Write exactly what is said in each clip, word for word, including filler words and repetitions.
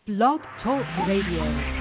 Blog Talk Radio.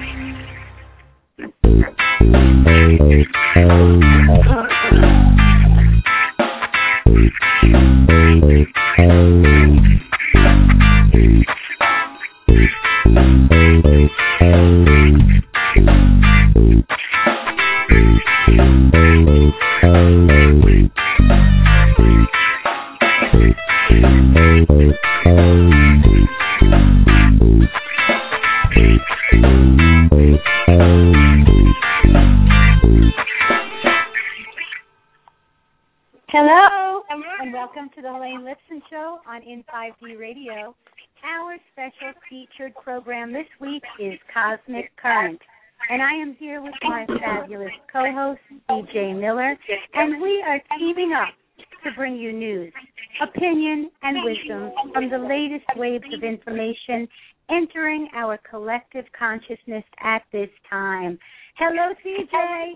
Hello, and welcome to the Helene Lipson Show on In five D Radio. Our special featured program this week is Cosmic Current, and I am here with my fabulous co-host, D J Miller, and we are teaming up to bring you news, opinion, and wisdom from the latest waves of information entering our collective consciousness at this time. Hello, C J.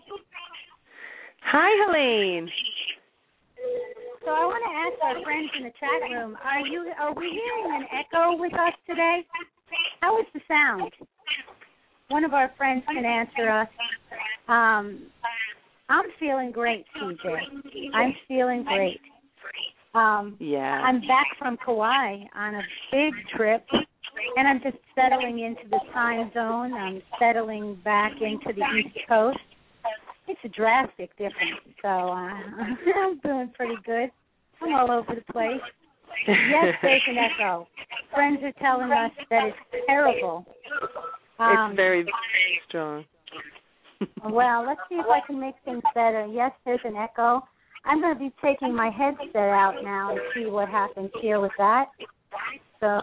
Hi, Helene. So I want to ask our friends in the chat room, are you are we hearing an echo with us today? How is the sound? One of our friends can answer us. Um, I'm feeling great, C J. I'm feeling great. Um, yeah. I'm back from Kauai on a big trip, and I'm just settling into the time zone. I'm settling back into the East Coast. It's a drastic difference, so uh, I'm doing pretty good. I'm all over the place. Yes, there's an echo. Friends are telling us that it's terrible. Um, it's very strong. Well, let's see if I can make things better. Yes, there's an echo. I'm going to be taking my headset out now and see what happens here with that. So,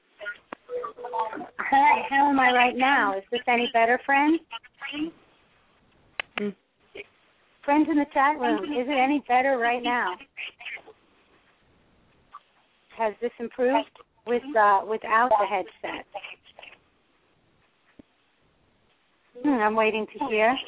hi, how am I right now? Is this any better, friends? Mm. Friends in the chat room, is it any better right now? Has this improved with uh, without the headset? Hmm, I'm waiting to hear.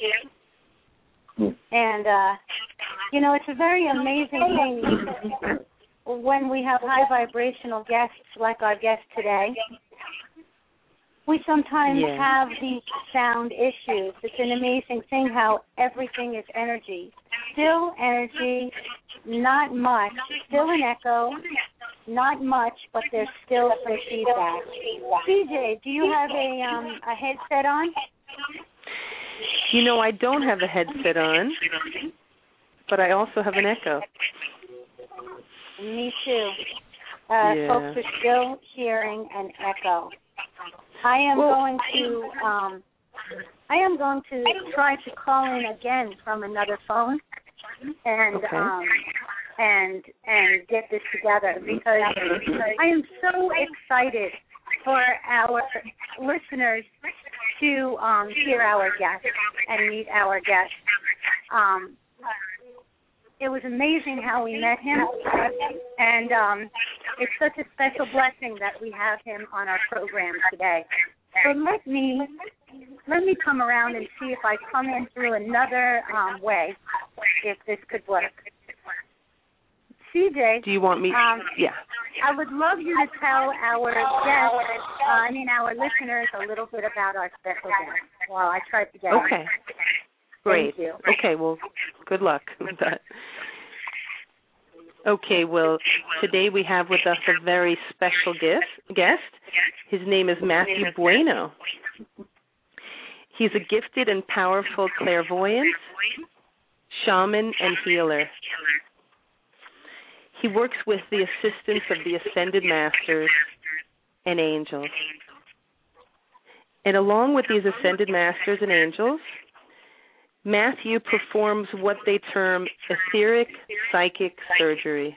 And, uh, you know, it's a very amazing thing when we have high vibrational guests like our guest today. We sometimes yeah. have these sound issues. It's an amazing thing how everything is energy. Still energy, not much. Still an echo, not much, but there's still some feedback. C J, do you have a um, a headset on? You know, I don't have a headset on, but I also have an echo. Me too. Uh, yeah. Folks are still hearing an echo. I am well, going to um, I am going to try to call in again from another phone and okay. um, and and get this together because I am so excited for our listeners to um, hear our guests and meet our guests. Um, it was amazing how we met him, and um, it's such a special blessing that we have him on our program today. So let me let me come around and see if I come in through another um, way, if this could work. C J, do you want me? Um, yeah. I would love you to tell our guests, uh, I mean our listeners, a little bit about our special guest while I try to get Okay. him. Great. Thank you. Okay, well, good luck with that. Okay, well, today we have with us a very special guest. guest. His name is Matthew Bueno. He's a gifted and powerful clairvoyant, shaman, and healer. He works with the assistance of the Ascended Masters and angels. And along with these Ascended Masters and angels, Matthew performs what they term etheric psychic surgery.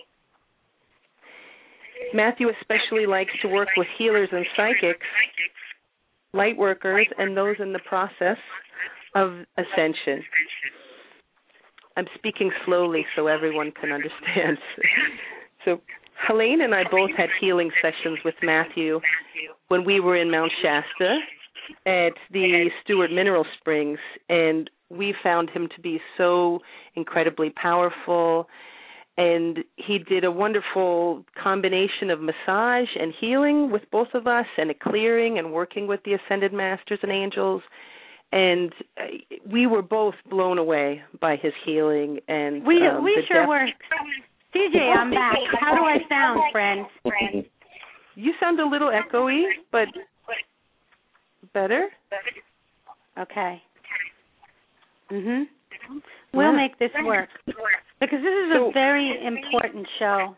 Matthew especially likes to work with healers and psychics, light workers, and those in the process of ascension. I'm speaking slowly so everyone can understand. So Helene and I both had healing sessions with Matthew when we were in Mount Shasta at the Stewart Mineral Springs, and we found him to be so incredibly powerful And he did a wonderful combination of massage and healing with both of us, and a clearing and working with the Ascended Masters and Angels. And we were both blown away by his healing. And we um, we sure depth. were. C J, I'm back. How do I sound, friends? You sound a little echoey, but better. Okay. Mhm. We'll Yeah. make this work because this is a very important show.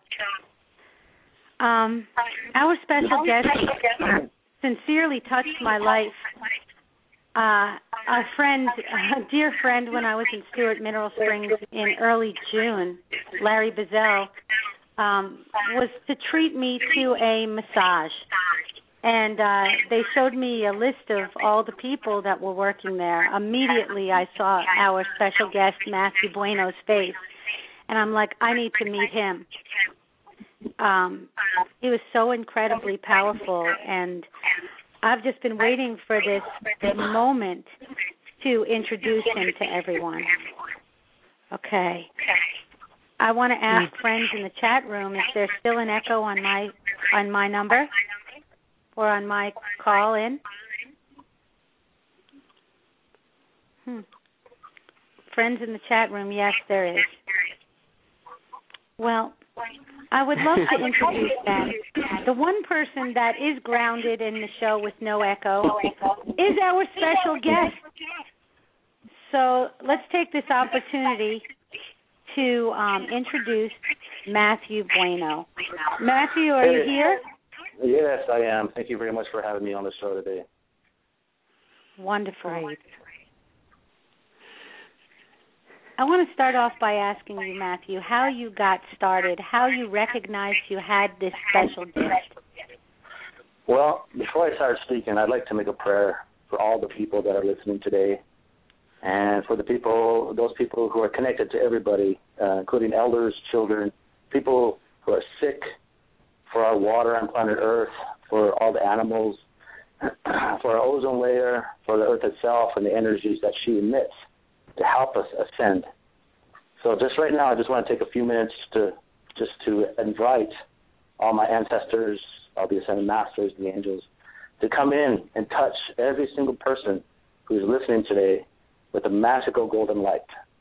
Um, our special guest sincerely touched my life. Uh, a friend, a dear friend, when I was in Stewart Mineral Springs in early June, Larry Bazell, um, was to treat me to a massage. And uh, they showed me a list of all the people that were working there. Immediately I saw our special guest, Matthew Bueno's face. And I'm like, I need to meet him. Um, he was so incredibly powerful, and I've just been waiting for this moment to introduce him to everyone. Okay. I want to ask friends in the chat room if there's still an echo on my on my number or on my call in. Hmm. Friends in the chat room, yes, there is. Well, I would love to introduce them. The one person that is grounded in the show with no echo is our special guest. So let's take this opportunity to um, introduce Matthew Bueno. Matthew, are you here? Yes, I am. Thank you very much for having me on the show today. Wonderful. Great. I want to start off by asking you, Matthew, how you got started, how you recognized you had this special gift. Well, before I start speaking, I'd like to make a prayer for all the people that are listening today, and for the people, those people who are connected to everybody, uh, including elders, children, people who are sick, for our water on planet Earth, for all the animals, for our ozone layer, for the Earth itself and the energies that she emits to help us ascend. So just right now, I just want to take a few minutes to just to invite all my ancestors, all the Ascended Masters, the angels, to come in and touch every single person who's listening today with a magical golden light.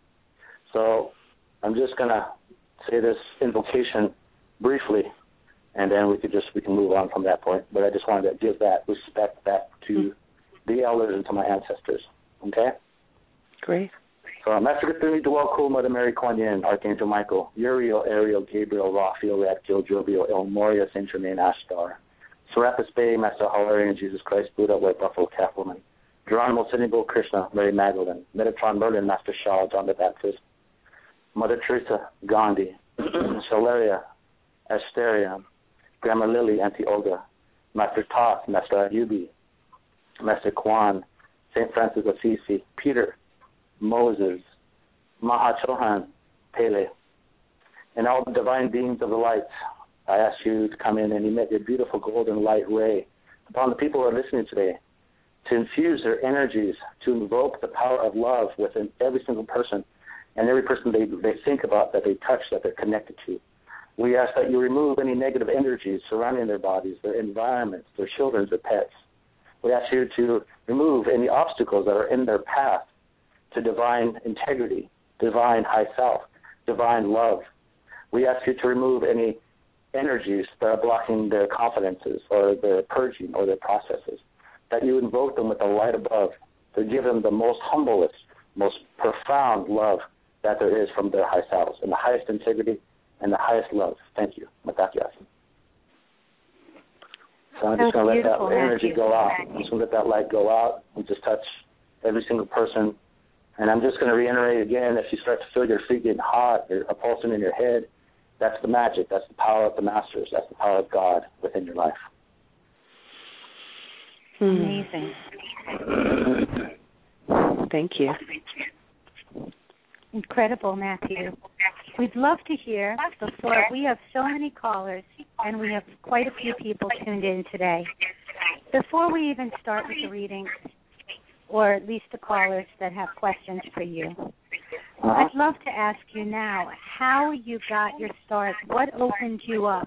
So I'm just going to say this invocation briefly, and then we could just we can move on from that point. But I just wanted to give that respect back to the elders and to my ancestors. Okay? Great. So, Master Gatuni, Dwell, Mother Mary, Kuan Yin, Archangel Michael, Uriel, Ariel, Gabriel, Raphael, Radkiel, Joviel, El Moria, Saint Germain, Ashtar, Serapis Bey, Master Hilarion, Jesus Christ, Buddha, White Buffalo, Catwoman, Geronimo, Sinigul, Krishna, Mary Magdalene, Metatron, Merlin, Master Shah, John the Baptist, Mother Teresa, Gandhi, Solaria, Asteria, Grandma Lily, Auntie Olga, Master Thoth, Master Ayubi, Master Kwan, Saint Francis of Assisi, Peter, Moses, Mahachohan, Pele, and all the divine beings of the light. I ask you to come in and emit your beautiful golden light ray upon the people who are listening today, to infuse their energies, to invoke the power of love within every single person and every person they, they think about, that they touch, that they're connected to. We ask that you remove any negative energies surrounding their bodies, their environments, their children, their pets. We ask you to remove any obstacles that are in their path to divine integrity, divine high self, divine love. We ask you to remove any energies that are blocking their confidences or their purging or their processes, that you invoke them with the light above to give them the most humblest, most profound love that there is from their high selves, and the highest integrity and the highest love. Thank you. Matakiasi. So I'm just going to let that energy go out. I'm just going to let that light go out and just touch every single person. And I'm just going to reiterate again, if you start to feel your feet getting hot or a pulsing in your head, that's the magic. That's the power of the masters. That's the power of God within your life. Amazing. Thank you. Incredible, Matthew. We'd love to hear, before we have so many callers, and we have quite a few people tuned in today. Before we even start with the readings, or at least the callers that have questions for you, Uh-huh. I'd love to ask you now how you got your start. What opened you up?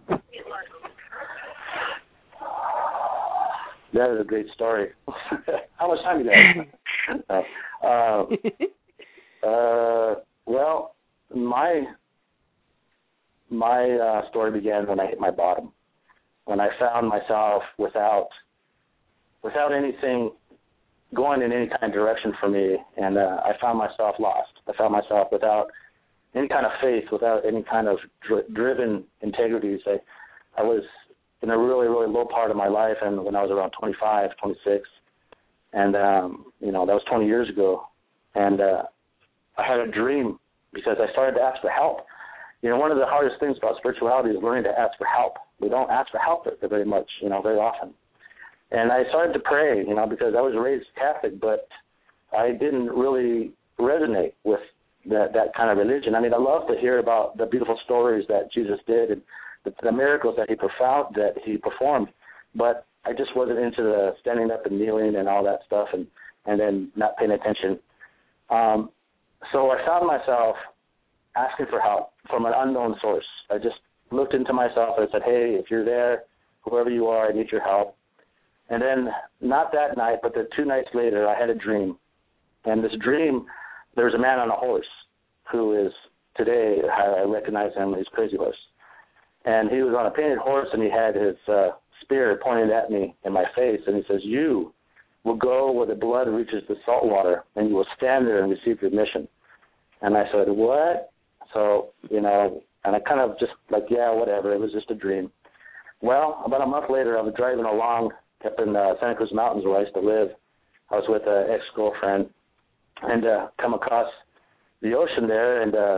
That is a great story. How much time do you have? uh, uh, well, my my uh, story began when I hit my bottom, when I found myself without without anything going in any kind of direction for me, and uh, I found myself lost. I found myself without any kind of faith, without any kind of dri- driven integrity. I, I was in a really, really low part of my life, and when I was around twenty-five, twenty-six, and, um, you know, that was twenty years ago, and uh, I had a dream because I started to ask for help. You know, one of the hardest things about spirituality is learning to ask for help. We don't ask for help very much, you know, very often. And I started to pray, you know, because I was raised Catholic, but I didn't really resonate with that, that kind of religion. I mean, I love to hear about the beautiful stories that Jesus did and the, the miracles that he profound, that he performed, but I just wasn't into the standing up and kneeling and all that stuff, and, and then not paying attention. Um, so I found myself asking for help from an unknown source. I just looked into myself and said, hey, if you're there, whoever you are, I need your help. And then not that night, but the two nights later, I had a dream. And this dream, there was a man on a horse who is today, I recognize him, he's Crazy Horse. And he was on a painted horse, and he had his uh, spear pointed at me in my face, and he says, you will go where the blood reaches the salt water, and you will stand there and receive your mission. And I said, what? So, you know, and I kind of just like, yeah, whatever, it was just a dream. Well, about a month later, I was driving along up in uh, Santa Cruz Mountains where I used to live. I was with an ex-girlfriend and uh, come across the ocean there and uh,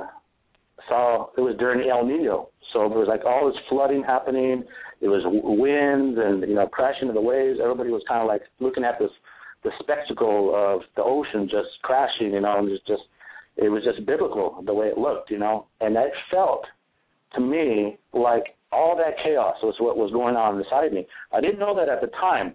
saw it was during El Nino. So there was like all this flooding happening. It was winds and, you know, crashing of the waves. Everybody was kind of like looking at this, the spectacle of the ocean just crashing, you know, and it was just, it was just biblical the way it looked, you know. And it felt to me like all that chaos was what was going on inside me. I didn't know that at the time,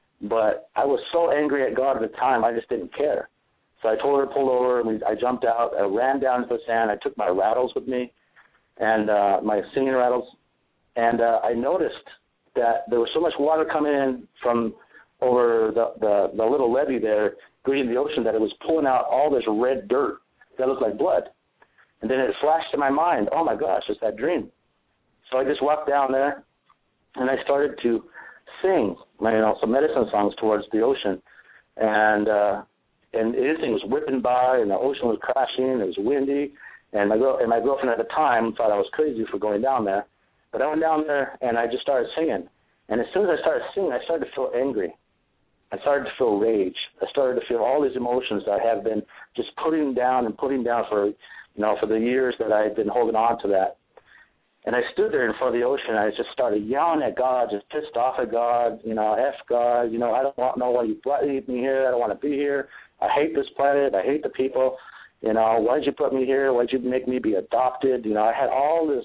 but I was so angry at God at the time, I just didn't care. So I told her to pull over, and we, I jumped out, I ran down to the sand, I took my rattles with me, and uh, my singing rattles, and uh, I noticed that there was so much water coming in from over the, the, the little levee there, greeting the ocean, that it was pulling out all this red dirt that looked like blood. And then it flashed to my mind, oh my gosh, it's that dream. So I just walked down there, and I started to sing, you know, some medicine songs towards the ocean, and uh, and everything was whipping by, and the ocean was crashing. It was windy, and my girl and my girlfriend at the time thought I was crazy for going down there, but I went down there and I just started singing. And as soon as I started singing, I started to feel angry. I started to feel rage. I started to feel all these emotions that I have been just putting down and putting down for, you know, for the years that I had been holding on to that. And I stood there in front of the ocean, and I just started yelling at God, just pissed off at God, you know, F God, you know, I don't want know why you brought me here. I don't want to be here. I hate this planet. I hate the people. You know, why did you put me here? Why did you make me be adopted? You know, I had all this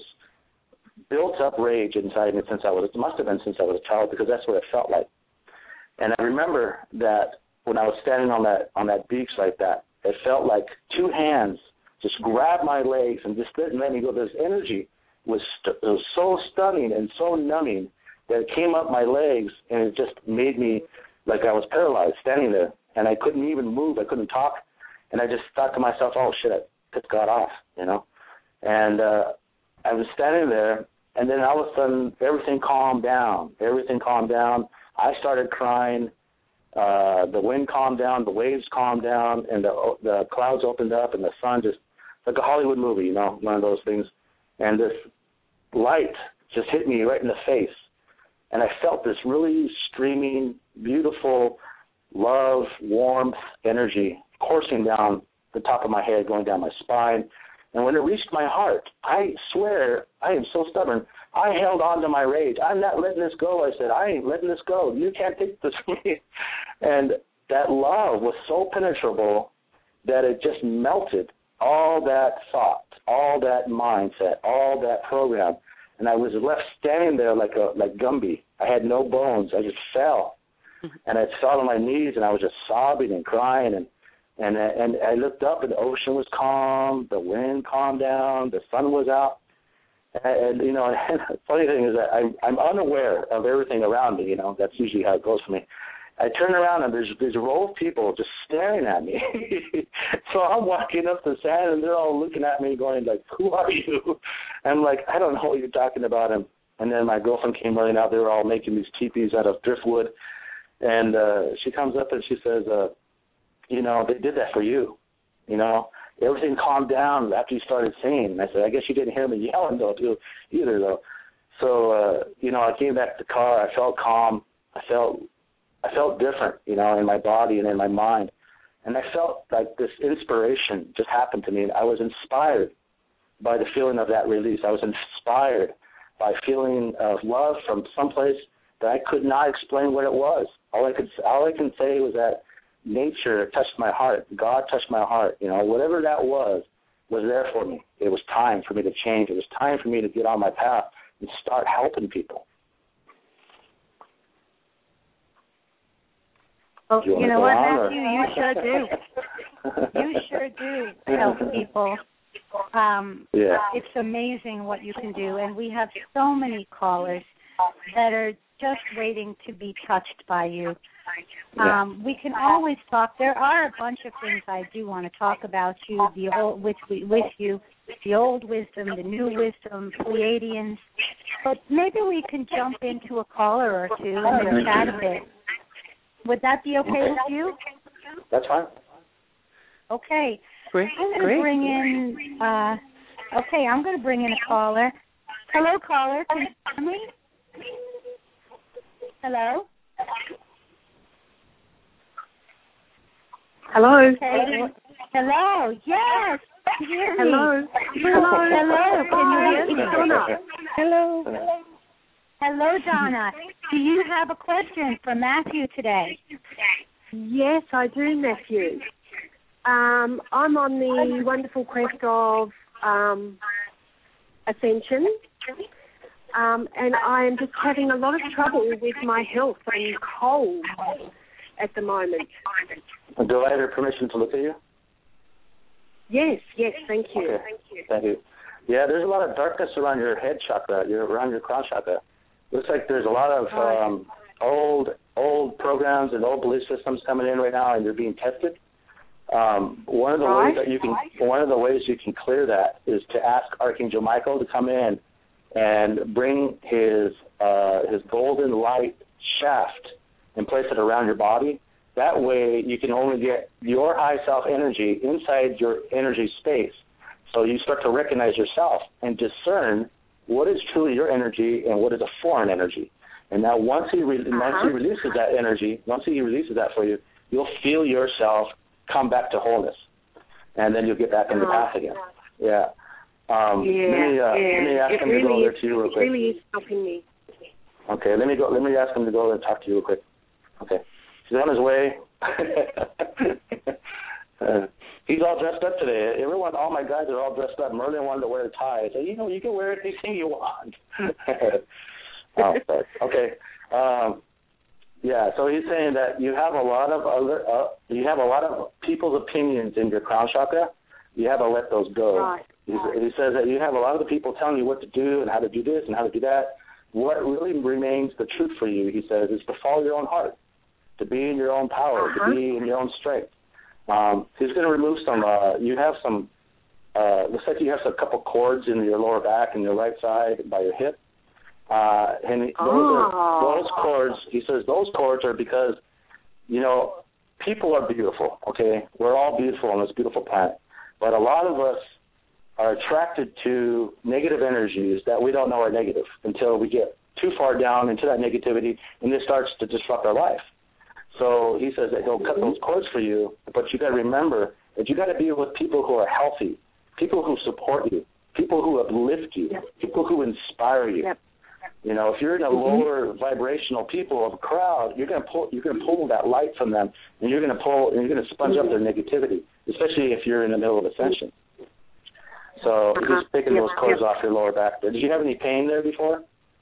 built-up rage inside me since I was, it must have been since I was a child, because that's what it felt like. And I remember that when I was standing on that on that beach like that, it felt like two hands just grabbed my legs and just didn't let me go. This energy was, st- it was so stunning and so numbing that it came up my legs, and it just made me like I was paralyzed standing there, and I couldn't even move. I couldn't talk, and I just thought to myself, oh, shit, I pissed God off, you know. And uh, I was standing there, and then all of a sudden everything calmed down. Everything calmed down. I started crying. Uh, the wind calmed down. The waves calmed down, and the the clouds opened up, and the sun just, like a Hollywood movie, you know, one of those things. And this light just hit me right in the face. And I felt this really streaming, beautiful love, warmth, energy coursing down the top of my head, going down my spine. And when it reached my heart, I swear, I am so stubborn, I held on to my rage. I'm not letting this go. I said, I ain't letting this go. You can't take this from me. And that love was so penetrable that it just melted all that thought, all that mindset, all that program. And I was left standing there like a like Gumby. I had no bones. I just fell. And I fell on my knees, and I was just sobbing and crying. And And and I looked up, and the ocean was calm, the wind calmed down, the sun was out. And, and you know, and the funny thing is that I'm, I'm unaware of everything around me, you know. That's usually how it goes for me. I turn around, and there's, there's a row of people just staring at me. So I'm walking up the sand, and they're all looking at me going, like, who are you? I'm like, I don't know what you're talking about. And, and then my girlfriend came running out. They were all making these teepees out of driftwood. And uh, she comes up, and she says, uh, you know, they did that for you, you know. Everything calmed down after you started singing. And I said, I guess you didn't hear me yelling, though, too, either, though. So, uh, you know, I came back to the car. I felt calm. I felt I felt different, you know, in my body and in my mind. And I felt like this inspiration just happened to me. I was inspired by the feeling of that release. I was inspired by a feeling of love from someplace that I could not explain what it was. All I could, all I can say was that nature touched my heart. God touched my heart. You know, whatever that was, was there for me. It was time for me to change. It was time for me to get on my path and start helping people. Oh, you, you know what, Matthew? You sure do. You sure do help people. Um, yeah. It's amazing what you can do, and we have so many callers that are just waiting to be touched by you. Yeah. Um, we can always talk. There are a bunch of things I do want to talk about you, the old, with, with you, the old wisdom, the new wisdom, Pleiadians. But maybe we can jump into a caller or two and chat a bit. Would that be okay with you? That's fine. Okay. Great. I'm going Great. to bring in, uh, okay, I'm going to bring in a caller. Hello, caller. Can you hear me? Hello? Hello. Okay. Hello. Yes. Can you hear me? Hello. Hello. Hello. Can you hear me? It's Donna. Hello. Hello, Donna. Do you have a question for Matthew today? Yes, I do, Matthew. Um, I'm on the wonderful quest of um, ascension, um, and I am just having a lot of trouble with my health and cold at the moment. Do I have your permission to look at you? Yes, yes, thank you. Okay. Thank you. Thank you. Yeah, there's a lot of darkness around your head chakra, your, around your crown chakra. Looks like there's a lot of um, old old programs and old belief systems coming in right now, and they're being tested. Um, one of the right. ways that you can one of the ways you can clear that is to ask Archangel Michael to come in and bring his uh, his golden light shaft and place it around your body. That way, you can only get your high self energy inside your energy space. So you start to recognize yourself and discern what is truly your energy and what is a foreign energy. And now once he, re- uh-huh. once he releases that energy, once he releases that for you, you'll feel yourself come back to wholeness. And then you'll get back in the path again. Yeah. Um, yeah, let me, uh, yeah. let me ask it him really to go over is, to you real it quick. It really is helping me. Okay, let me go. Let me ask him to go over and talk to you real quick. Okay. He's on his way. uh, he's all dressed up today. Everyone, all my guys are all dressed up. Merlin wanted to wear a tie. I said, you know, you can wear anything you want. oh, but, okay. Um, yeah, so he's saying that you have a lot of other, uh, you have a lot of people's opinions in your crown chakra. You have to let those go. Right. He's, he says that you have a lot of the people telling you what to do and how to do this and how to do that. What really remains the truth for you, he says, is to follow your own heart, to be in your own power, uh-huh. to be in your own strength. Um, he's going to remove some, uh, you have some, uh, looks like you have a couple cords in your lower back and your right side by your hip. Uh, and those, oh. are, those cords, he says those cords are because, you know, people are beautiful, okay? We're all beautiful on this beautiful planet. But a lot of us are attracted to negative energies that we don't know are negative until we get too far down into that negativity and it starts to disrupt our life. So he says that he'll cut those cords for you, but you got to remember that you got to be with people who are healthy, people who support you, people who uplift you, yep. people who inspire you. Yep. You know, if you're in a mm-hmm. lower vibrational people of a crowd, you're going to pull you're going to pull that light from them, and you're going to pull and you're going to sponge mm-hmm. up their negativity, especially if you're in the middle of ascension. So uh-huh. he's picking yep. those cords yep. off your lower back there. Did you have any pain there before?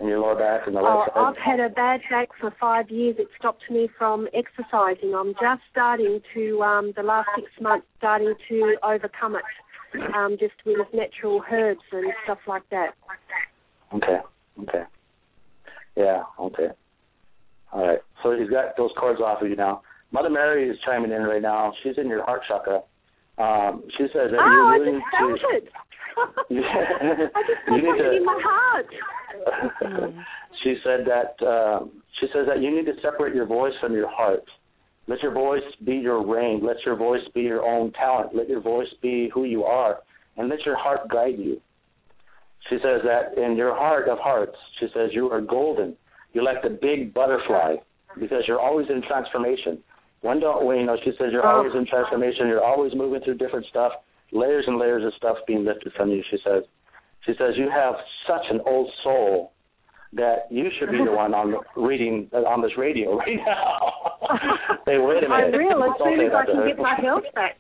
in your lower back and the Oh, right side? I've had a bad back for five years. It stopped me from exercising. I'm just starting to, um, the last six months, starting to overcome it, um, just with natural herbs and stuff like that. Okay, okay. Yeah, okay. All right. So he's got those cords off of you now. Mother Mary is chiming in right now. She's in your heart chakra. Um, she says that oh, you I really just felt to, it. I just felt you need it to, in my heart. she said that um, she says that you need to separate your voice from your heart. Let your voice be your reign. Let your voice be your own talent. Let your voice be who you are, and let your heart guide you. She says that in your heart of hearts, she says you are golden. You're like the big butterfly because you're always in transformation. One don't, well, you know, she says you're Oh. always in transformation. You're always moving through different stuff, layers and layers of stuff being lifted from you, she says. She says you have such an old soul that you should be the one on the reading uh, on this radio right now. Hey, wait a minute. I will, as Don't soon say as that I to can her. get my health back.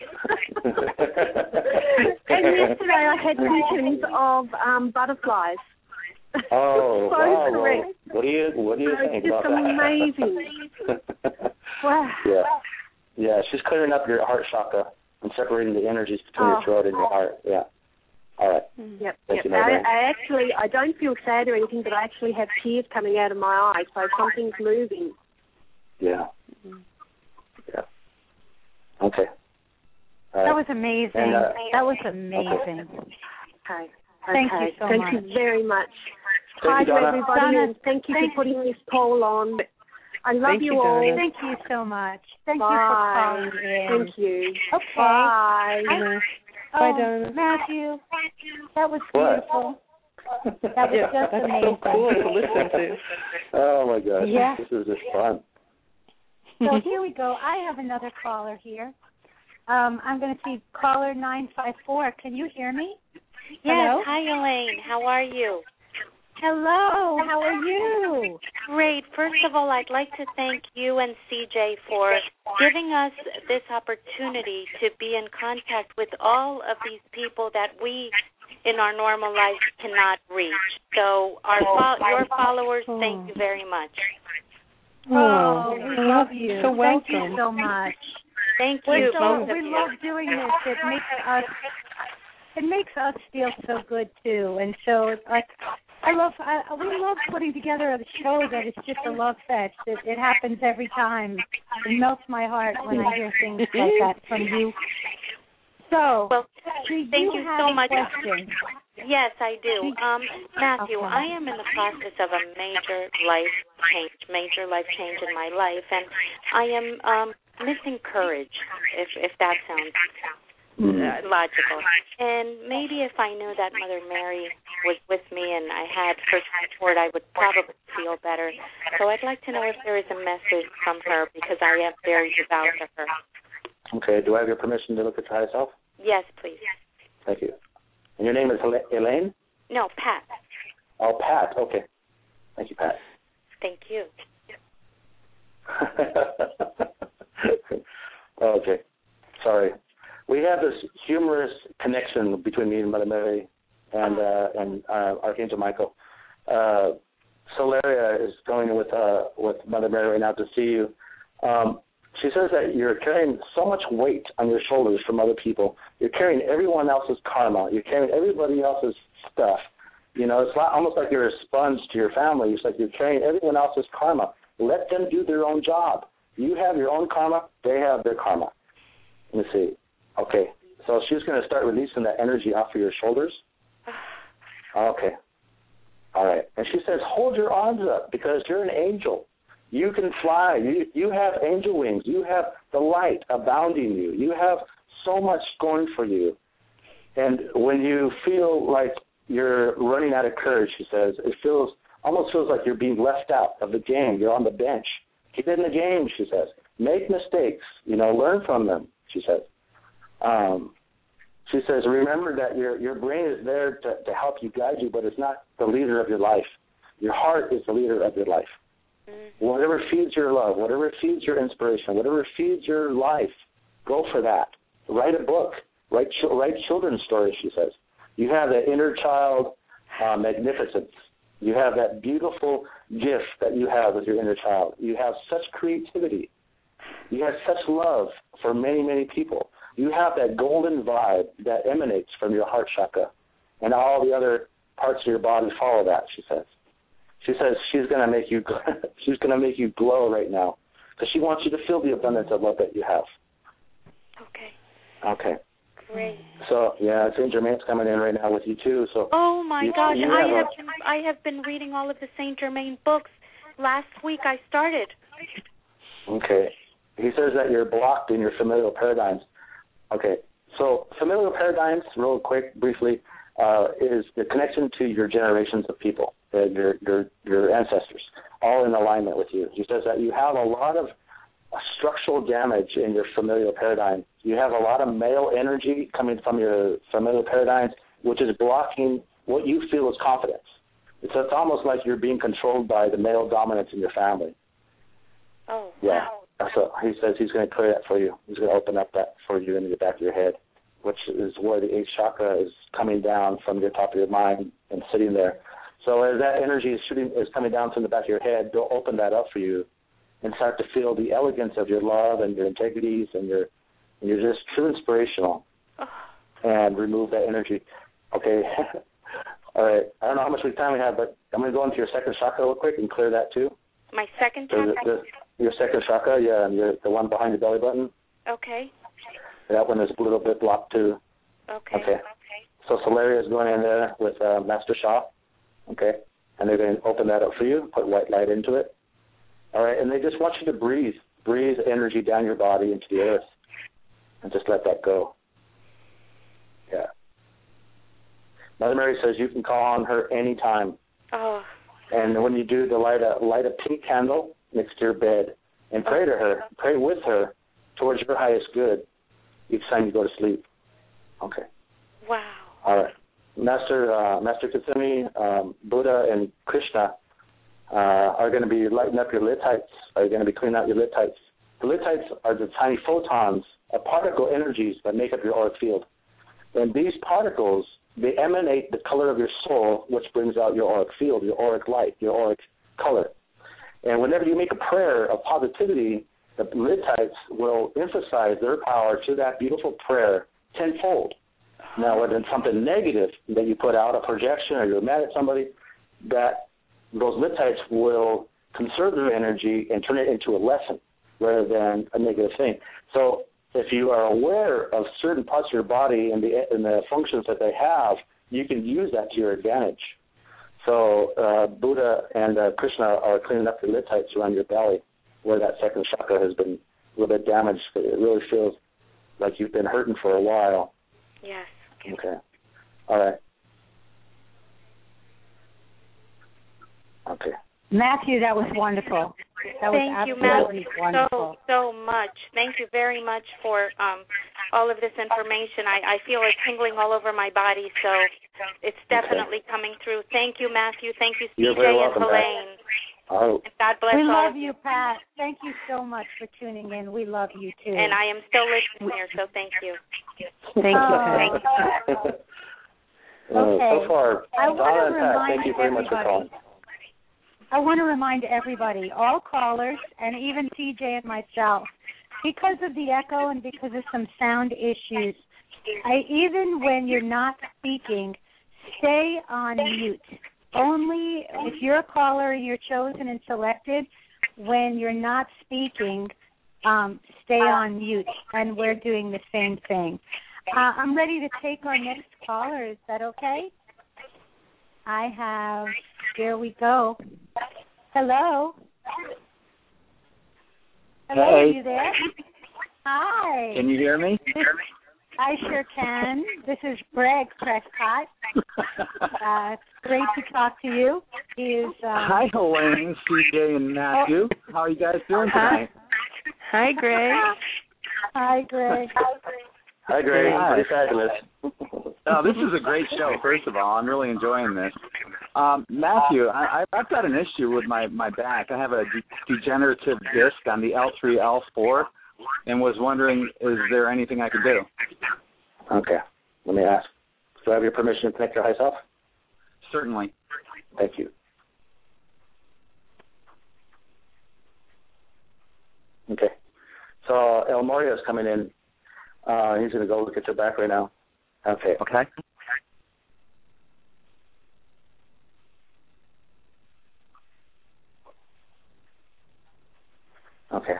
And yesterday I had visions of um, butterflies. Oh, so wow. correct. Well, what do you what do you It's think just about amazing. that? Wow. Yeah. Yeah, she's clearing up your heart chakra and separating the energies between Oh. your throat and your heart. Yeah. All right. Yep, Thank yep. you, I, Mary. I actually, I don't feel sad or anything, but I actually have tears coming out of my eyes, so something's moving. Yeah. Yeah. Okay. All right. That was amazing. And, uh, that was amazing. Okay. Thank okay. you so thank much. Thank you very much. Thank Hi you, to Donna. everybody, Donna, and thank you thank for putting this poll on. I love Thank you you, all. Donna. Thank you so much. Thank Bye. you for calling in. Thank you. Okay. Bye. Bye, Oh, Donna. Matthew, that was What? beautiful. That was Yeah, just that's amazing. so cool to listen to. Oh, my gosh. Yeah. This is just fun. So here we go. I have another caller here. Um, I'm going to see caller nine five four. Can you hear me? Yes. Hello? Hi, Elaine. How are you? Hello. How are you? Great. First of all, I'd like to thank you and C J for giving us this opportunity to be in contact with all of these people that we, in our normal life, cannot reach. So, our fo- your followers, thank you very much. Oh, we love you. So Thank you welcome. so much. Thank We're you, so, both of we you. love doing this. It makes us it makes us feel so good too. And so it's like I love I, we love putting together a show that is just a love fest. It, it happens every time. It melts my heart when I hear things like that from you. So, Well, do you thank you have so a much. question? Yes, I do. Um, Matthew, Okay. I am in the process of a major life change, major life change in my life, and I am um, missing courage, if if that sounds uh, logical. And maybe if I knew that Mother Mary was with me and I had her support, I would probably feel better. So I'd like to know if there is a message from her, because I am very devout to her. Okay. Do I have your permission to look at your higher self? Yes, please. Thank you. And your name is Hel- Elaine? No, Pat. Oh, Pat. Okay. Thank you, Pat. Thank you. Okay. Sorry. We have this humorous connection between me and Mother Mary and uh, and uh, Archangel Michael. Uh, Solaria is going with uh, with Mother Mary right now to see you. Um, she says that you're carrying so much weight on your shoulders from other people. You're carrying everyone else's karma. You're carrying everybody else's stuff. You know, it's not, almost like you're a sponge to your family. It's like you're carrying everyone else's karma. Let them do their own job. You have your own karma. They have their karma. Let me see. Okay. So she's going to start releasing that energy off of your shoulders. Okay. All right. And she says, hold your arms up because you're an angel. You can fly. You you have angel wings. You have the light abounding you. You have so much going for you. And when you feel like you're running out of courage, she says, it feels almost feels like you're being left out of the game. You're on the bench. Get in the game, she says. Make mistakes. You know, learn from them, she says. Um, she says, remember that your your brain is there to, to help you, guide you, but it's not the leader of your life. Your heart is the leader of your life. Mm-hmm. Whatever feeds your love, whatever feeds your inspiration, whatever feeds your life, go for that. Write a book. Write, write children's stories, she says. You have the inner child uh, magnificence. You have that beautiful gift that you have with your inner child. You have such creativity. You have such love for many, many people. You have that golden vibe that emanates from your heart chakra, and all the other parts of your body follow that, she says. She says she's going to make you she's going to make you glow right now because she wants you to feel the abundance of love that you have. Okay. Okay. Great. So, yeah, Saint Germain's coming in right now with you, too. So. Oh, my you, gosh. you I have, have, a, been, I have been reading all of the Saint Germain books. Last week I started. Okay. He says that you're blocked in your familial paradigms. Okay. So familial paradigms, real quick, briefly, uh, is the connection to your generations of people, uh, your, your, your ancestors, all in alignment with you. He says that you have a lot of uh, structural damage in your familial paradigm. You have a lot of male energy coming from your familial paradigms, which is blocking what you feel is confidence. It's, it's almost like you're being controlled by the male dominance in your family. Oh, yeah. wow. So he says he's going to clear that for you. He's going to open up that for you in the back of your head, which is where the eighth chakra is coming down from your top of your mind and sitting there. So as that energy is shooting, is coming down from the back of your head, they'll open that up for you and start to feel the elegance of your love and your integrities and your and you're just true inspirational, and remove that energy. Okay. All right. I don't know how much time we have, but I'm going to go into your second chakra real quick and clear that too. My second chakra? The, the, your second chakra, yeah, and your, the one behind your belly button. Okay. That one is a little bit blocked too. Okay. Okay. So Solaria is going in there with uh, Master Shah. Okay. And they're going to open that up for you, put white light into it. All right. And they just want you to breathe, breathe energy down your body into the earth. And just let that go. Yeah. Mother Mary says you can call on her anytime. Oh. And when you do, the light a light a pink candle next to your bed and pray to her, pray with her towards your highest good each time you go to sleep. Okay. Wow. All right. Master uh, Master Katsumi, um, Buddha, and Krishna uh, are going to be lighting up your Liddites. Are going to be cleaning out your Liddites. The Liddites are the tiny photons, uh, particle energies that make up your auric field. And these particles, they emanate the color of your soul, which brings out your auric field, your auric light, your auric color. And whenever you make a prayer of positivity, the Liddites will emphasize their power to that beautiful prayer tenfold. Now, when it's something negative that you put out, a projection, or you're mad at somebody, that those Liddites will conserve their energy and turn it into a lesson rather than a negative thing. So if you are aware of certain parts of your body and the, and the functions that they have, you can use that to your advantage. So uh, Buddha and uh, Krishna are cleaning up the Liddites around your belly where that second chakra has been a little bit damaged. It really feels like you've been hurting for a while. Yes. Okay. All right. Okay. Matthew, that was wonderful. That Thank was you, absolutely Matthew, wonderful. so, so much. Thank you very much for um, all of this information. I, I feel it tingling all over my body, so it's definitely okay. coming through. Thank you, Matthew. Thank you, C J and Helene. Oh. God bless we all love you, Pat. Thank you so much for tuning in. We love you, too. And I am still listening here, so thank you. Thank you, oh. Pat. uh, okay. So far, I Donna and Pat, remind thank you very much for calling. I want to remind everybody, all callers, and even C J and myself, because of the echo and because of some sound issues, I, even when you're not speaking, stay on mute. Only if you're a caller, you're chosen and selected, when you're not speaking, um, stay on mute, and we're doing the same thing. Uh, I'm ready to take our next caller. Is that okay? I have, here we go. Hello. Hello, hey. Are you there? Hi. Can you hear me? This, I sure can. This is Greg Prescott. uh, great to talk to you. He is, um, Hi, Helene, C J, and Matthew. Oh. How are you guys doing tonight? Hi, Greg. Hi, Greg. Hi, Greg. Hi. Pretty fabulous. Oh, this is a great show, first of all. I'm really enjoying this. Um, Matthew, I, I've got an issue with my, my back. I have a de- degenerative disc on the L three, L four, and was wondering, is there anything I could do? Okay. Let me ask. Do I have your permission to connect your high self? Certainly. Thank you. Okay. So El Moria is coming in. Uh, he's going to go look at your back right now. Okay. Okay. Okay.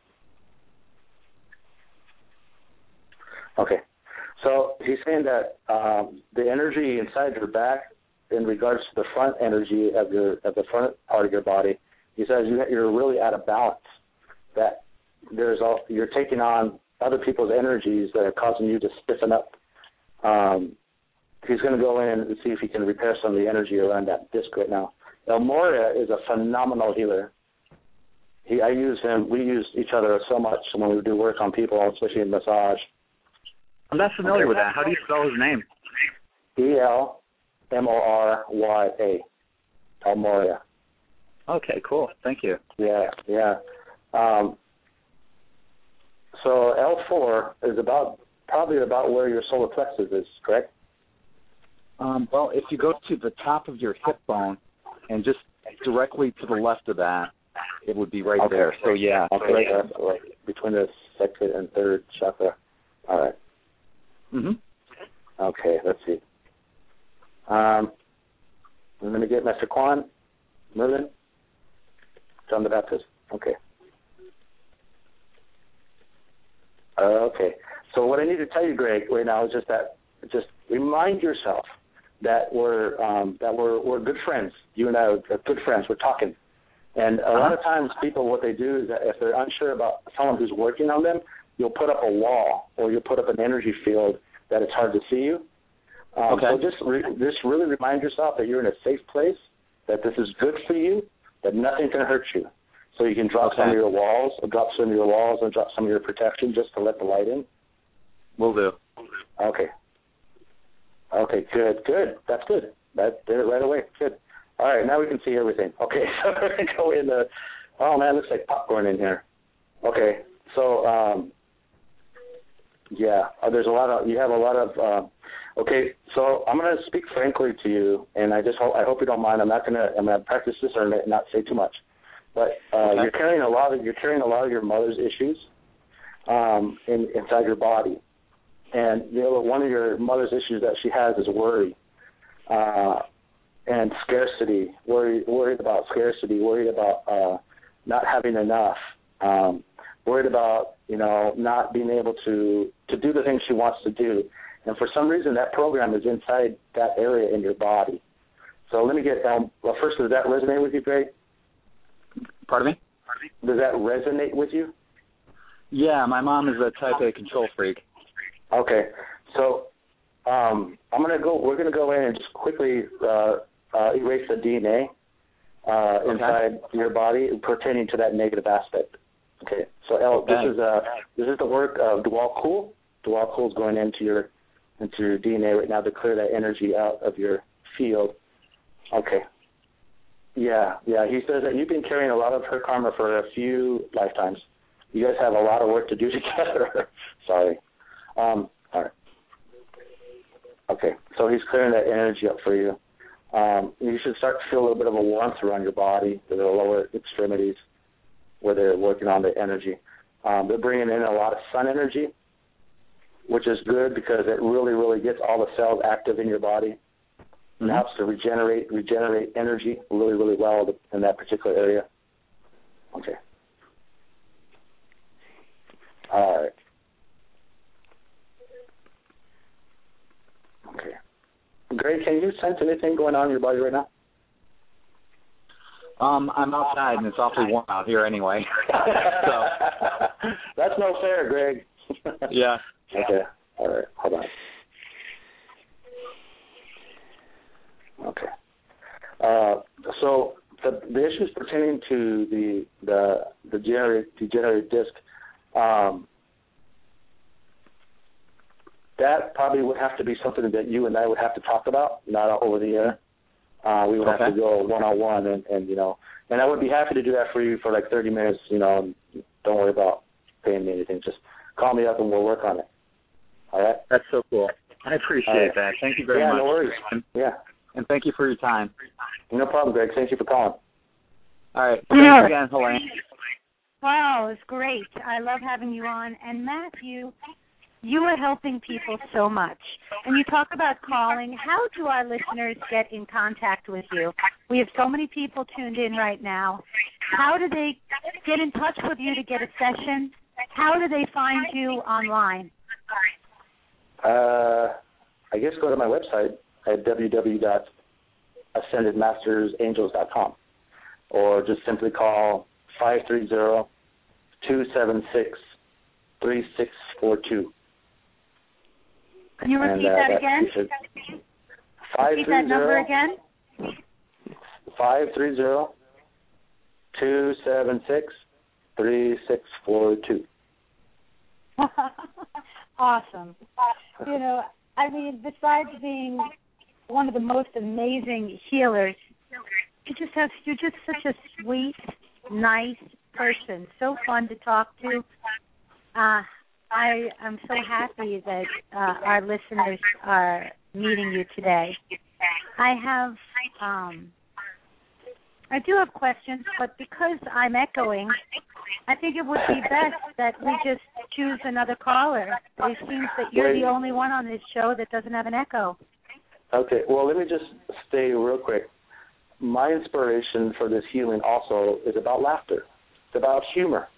Okay. So he's saying that um, the energy inside your back, in regards to the front energy of your of the front part of your body, he says you, you're really out of balance. That there's all, you're taking on other people's energies that are causing you to stiffen up. Um, he's going to go in and see if he can repair some of the energy around that disc right now. El Moria is a phenomenal healer. He, I use him. We use each other so much when we do work on people, especially in massage. I'm not familiar okay. with that. How do you spell his name? E L M O R Y A. El Moria. Okay, cool. Thank you. Yeah, yeah. Um, so L four is about probably about where your solar plexus is, correct? Um, well, if you go to the top of your hip bone and just directly to the left of that, it would be right okay. there. So yeah, okay, right there, so right between the second and third chakra. All right. Mhm. Okay, let's see. Um, I'm going to get Mister Quan, Merlin, John the Baptist. Okay. Uh, okay. So what I need to tell you, Greg, right now is just that, just remind yourself that we're um, that we're we're good friends. You and I are good friends. We're talking, and a uh-huh. lot of times people, what they do is that if they're unsure about someone who's working on them, you'll put up a wall or you'll put up an energy field that it's hard to see you. Um, okay. So just re- just really remind yourself that you're in a safe place, that this is good for you, that nothing can hurt you. So you can drop okay. some of your walls, or drop some of your walls, and drop some of your protection just to let the light in. Will do. Okay. Okay, good, good. That's good. That did it right away. Good. All right, now we can see everything. Okay, so we're going to go in the, oh, man, it looks like popcorn in here. Okay, so, um, yeah, uh, there's a lot of, you have a lot of, uh, okay, so I'm going to speak frankly to you, and I just hope, I hope you don't mind. I'm not going to, I'm going to practice this or not say too much. But uh, okay. you're carrying a lot of, you're carrying a lot of your mother's issues um, in, inside your body. And you know, one of your mother's issues that she has is worry uh, and scarcity, worry, worried about scarcity, worried about uh, not having enough, um, worried about, you know, not being able to, to do the things she wants to do. And for some reason, that program is inside that area in your body. So let me get, um, well, first, does that resonate with you, Greg? Pardon me? Does that resonate with you? Yeah, my mom is a type A control freak. Okay, so um, I'm gonna go. We're gonna go in and just quickly uh, uh, erase the D N A uh, okay. inside your body pertaining to that negative aspect. Okay, so El, okay. this is uh, this is the work of Dwal Kul. Dwal Kul is going into your into your D N A right now to clear that energy out of your field. Okay. Yeah, yeah. He says that you've been carrying a lot of her karma for a few lifetimes. You guys have a lot of work to do together. Sorry. Um, all right. Okay, so he's clearing that energy up for you. Um, you should start to feel a little bit of a warmth around your body, the lower extremities, where they're working on the energy. Um, they're bringing in a lot of sun energy, which is good because it really, really gets all the cells active in your body. Mm-hmm. And helps to regenerate, regenerate energy really, really well in that particular area. Okay. All right. Okay. Greg, can you sense anything going on in your body right now? Um, I'm outside, and it's awfully warm out here anyway. so That's no fair, Greg. Yeah. Okay. All right. Hold on. Okay. Uh, so the, the issues pertaining to the the the degenerative, degenerative disc, um, that probably would have to be something that you and I would have to talk about, not over the air. Uh, we would okay. have to go one on one, and and you know, and I would be happy to do that for you for like thirty minutes. You know, and don't worry about paying me anything. Just call me up and we'll work on it. All right. That's so cool. I appreciate right. that. Thank you very yeah, much. Yeah, no worries. Yeah. And thank you for your time. No problem, Greg. Thank you for calling. All right. Thanks again, Helene. Wow, it's great. I love having you on. And Matthew, you are helping people so much. And you talk about calling. How do our listeners get in contact with you? We have so many people tuned in right now. How do they get in touch with you to get a session? How do they find you online? Uh, I guess go to my website at w w w dot ascended masters angels dot com, or just simply call five three zero, two seven six, three six four two. Can you repeat and, uh, that again? Repeat that number again? five three zero, two seven six, three six four two. Awesome. You know, I mean, besides being one of the most amazing healers, you just have you're just such a sweet, nice person. So fun to talk to. Uh, I am so happy that uh, our listeners are meeting you today. I have, um, I do have questions, but because I'm echoing, I think it would be best that we just choose another caller. It seems that you're Wait. the only one on this show that doesn't have an echo. Okay, well, let me just stay real quick. My inspiration for this healing also is about laughter. It's about humor.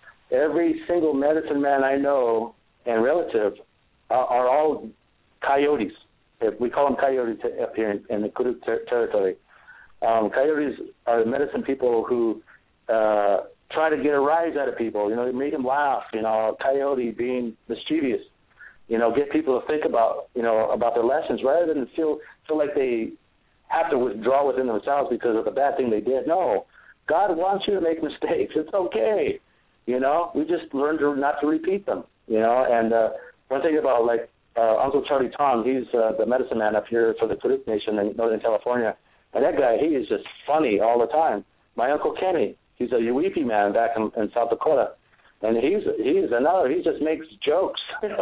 Every single medicine man I know and relative are, are all coyotes. We call them coyotes up here in, in the Kuru ter- territory. Um, coyotes are the medicine people who uh, try to get a rise out of people. You know, they make them laugh. You know, a coyote being mischievous. You know, get people to think about, you know, about their lessons rather than feel feel like they have to withdraw within themselves because of the bad thing they did. No, God wants you to make mistakes. It's okay. You know, we just learn to not to repeat them. You know, and uh, one thing about like uh, Uncle Charlie Tom, he's uh, the medicine man up here for the Karuk Nation in Northern California, and that guy, he is just funny all the time. My Uncle Kenny, he's a Yuipi man back in, in South Dakota. And he's he's another. He just makes jokes.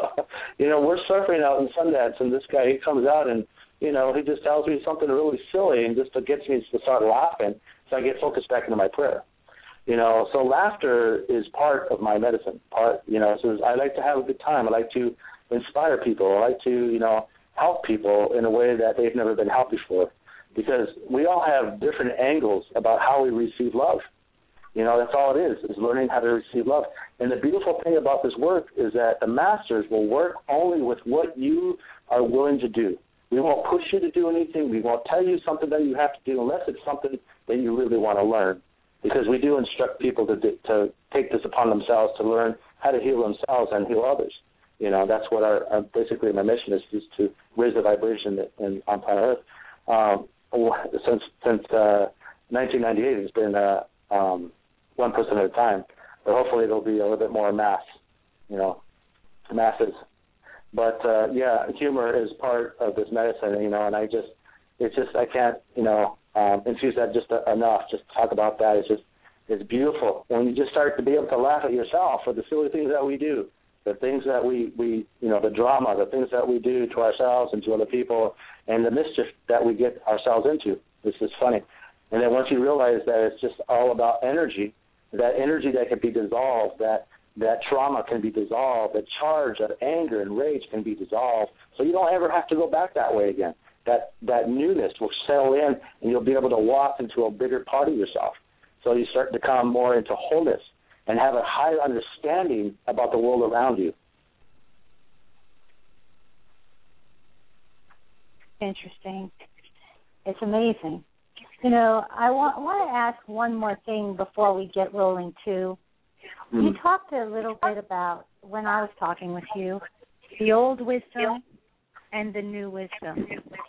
You know, we're surfing out in Sundance, and this guy, he comes out and, you know, he just tells me something really silly and just gets me to start laughing, so I get focused back into my prayer. You know, so laughter is part of my medicine. Part, you know, so I like to have a good time. I like to inspire people. I like to, you know, help people in a way that they've never been helped before, because we all have different angles about how we receive love. You know, that's all it is, is learning how to receive love. And the beautiful thing about this work is that the masters will work only with what you are willing to do. We won't push you to do anything. We won't tell you something that you have to do unless it's something that you really want to learn, because we do instruct people to to take this upon themselves to learn how to heal themselves and heal others. You know, that's what our, our basically my mission is, is to raise the vibration in, on planet Earth. Um, since since uh, nineteen ninety-eight, it's been uh, um, one person at a time, but hopefully there'll be a little bit more mass, you know, masses. But uh, yeah, humor is part of this medicine, you know, and I just, it's just, I can't, you know, um, infuse that just uh, enough. Just talk about that. It's just, it's beautiful when you just start to be able to laugh at yourself for the silly things that we do, the things that we, we, you know, the drama, the things that we do to ourselves and to other people, and the mischief that we get ourselves into. It's just funny. And then once you realize that it's just all about energy, that energy that can be dissolved, that that trauma can be dissolved, that charge of anger and rage can be dissolved, so you don't ever have to go back that way again. That that newness will settle in, and you'll be able to walk into a bigger part of yourself. So you start to come more into wholeness and have a higher understanding about the world around you. Interesting. It's amazing. You know, I want, want to ask one more thing before we get rolling, too. Mm. You talked a little bit about, when I was talking with you, the old wisdom and the new wisdom.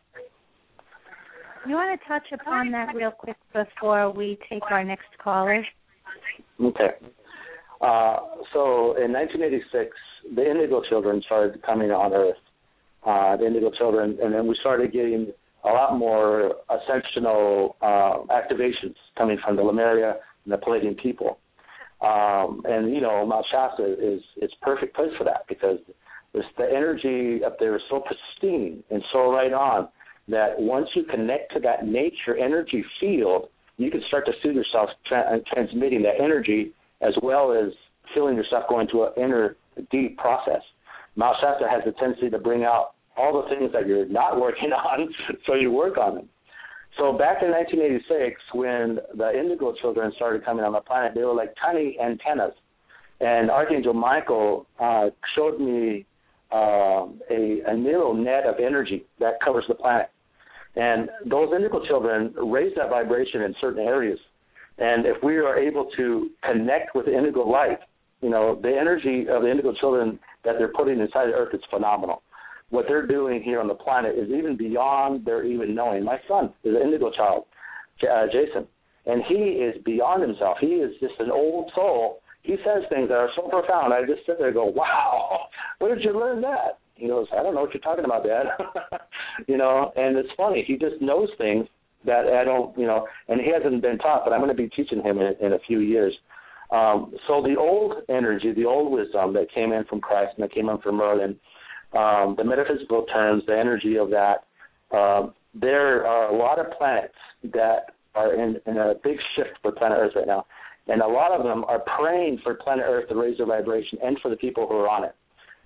You want to touch upon that real quick before we take our next caller? Okay. Uh, so in nineteen eighty-six, the Indigo Children started coming on Earth. Uh, the Indigo Children, and then we started getting a lot more ascensional uh, activations coming from the Lemuria and the Palladian people. Um, and, you know, Mount Shasta is it's perfect place for that, because it's, the energy up there is so pristine and so right on that once you connect to that nature energy field, you can start to feel yourself tra- transmitting that energy, as well as feeling yourself going to an inner deep process. Mount Shasta has the tendency to bring out all the things that you're not working on, so you work on them. So back in nineteen eighty-six, when the indigo children started coming on the planet, they were like tiny antennas. And Archangel Michael uh, showed me uh, a, a little net of energy that covers the planet. And those indigo children raise that vibration in certain areas. And if we are able to connect with the indigo light, you know, the energy of the indigo children that they're putting inside the earth is phenomenal. What they're doing here on the planet is even beyond their even knowing. My son is an indigo child, uh, Jason, and he is beyond himself. He is just an old soul. He says things that are so profound. I just sit there and go, wow, where did you learn that? He goes, I don't know what you're talking about, Dad. You know, and it's funny. He just knows things that I don't, you know, and he hasn't been taught, but I'm going to be teaching him in, in a few years. Um, so the old energy, the old wisdom that came in from Christ and that came in from Merlin, um, the metaphysical terms, the energy of that, um, there are a lot of planets that are in, in a big shift for planet Earth right now. And a lot of them are praying for planet Earth to raise their vibration and for the people who are on it.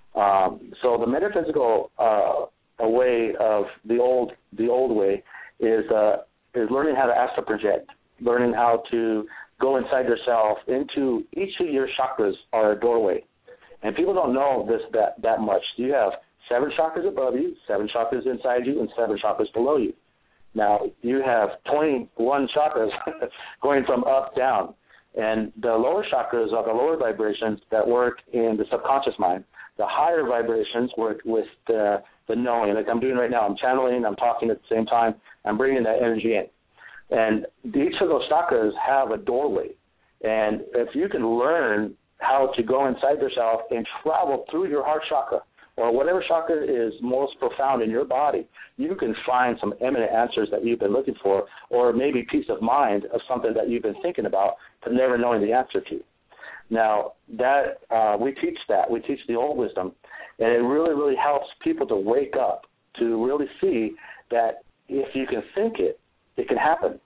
Um, so the metaphysical uh, way of the old the old way is uh, is learning how to astral project, learning how to go inside yourself into each of your chakras are a doorway. And people don't know this that, that much. You have seven chakras above you, seven chakras inside you, and seven chakras below you. Now, you have twenty-one chakras going from up down. And the lower chakras are the lower vibrations that work in the subconscious mind. The higher vibrations work with the, the knowing, like I'm doing right now. I'm channeling, I'm talking at the same time, I'm bringing that energy in. And each of those chakras have a doorway. And if you can learn how to go inside yourself and travel through your heart chakra, or whatever chakra is most profound in your body, you can find some eminent answers that you've been looking for, or maybe peace of mind of something that you've been thinking about but never knowing the answer to. Now, that uh, we teach that. We teach the old wisdom, and it really, really helps people to wake up, to really see that if you can think it, it can happen.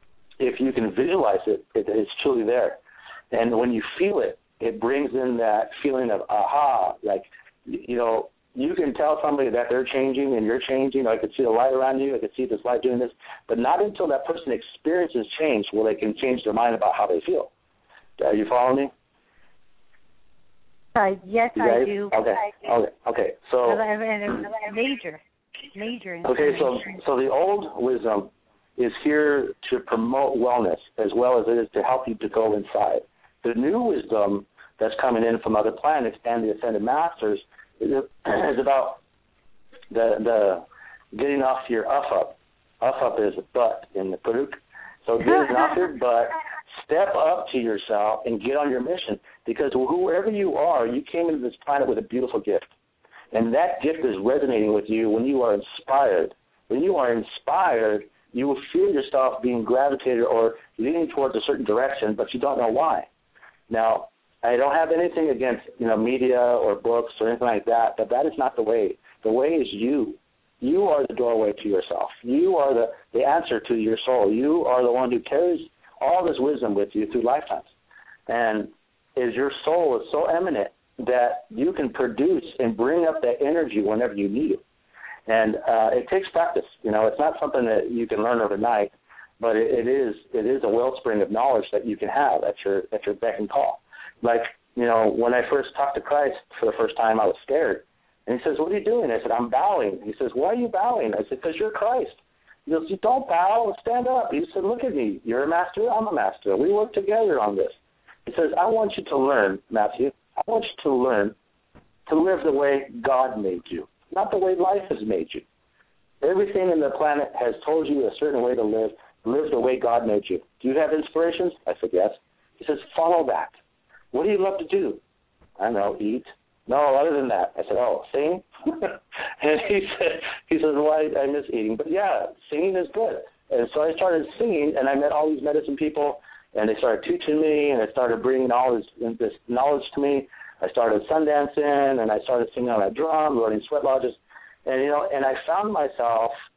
If you can visualize it, it it's truly there. And when you feel it, it brings in that feeling of, aha, like, you know, you can tell somebody that they're changing and you're changing. I could see the light around you. I could see this light doing this. But not until that person experiences change will they can change their mind about how they feel. Are you following me? Uh, yes, I do. Okay. Okay. Okay. So and major, major. Okay. So so the old wisdom is here to promote wellness as well as it is to help you to go inside. The new wisdom that's coming in from other planets and the ascended masters is, is about the the getting off your uff-up. Uff-up is butt in the Puruk. So getting off your butt, step up to yourself and get on your mission, because whoever you are, you came into this planet with a beautiful gift. And that gift is resonating with you when you are inspired. When you are inspired, you will feel yourself being gravitated or leaning towards a certain direction, but you don't know why. Now, I don't have anything against, you know, media or books or anything like that, but that is not the way. The way is you. You are the doorway to yourself. You are the, the answer to your soul. You are the one who carries all this wisdom with you through lifetimes. And is your soul is so eminent that you can produce and bring up that energy whenever you need it. And uh, it takes practice. You know, it's not something that you can learn overnight, but it, it is it is a wellspring of knowledge that you can have at your at your beck and call. Like, you know, when I first talked to Christ for the first time, I was scared. And he says, what are you doing? I said, I'm bowing. He says, why are you bowing? I said, because you're Christ. He goes, you don't bow, stand up. He said, look at me. You're a master, I'm a master. We work together on this. He says, I want you to learn, Matthew. I want you to learn to live the way God made you, not the way life has made you. Everything in the planet has told you a certain way to live. Live the way God made you. Do you have inspirations? I said, yes. He says, follow that. What do you love to do? I don't know, eat. No, other than that. I said, oh, sing? And he said, he says, well, I, I miss eating. But, yeah, singing is good. And so I started singing, and I met all these medicine people, and they started teaching me, and I started bringing all this, this knowledge to me. I started sun dancing, and I started singing on a drum, learning sweat lodges. And, you know, and I found myself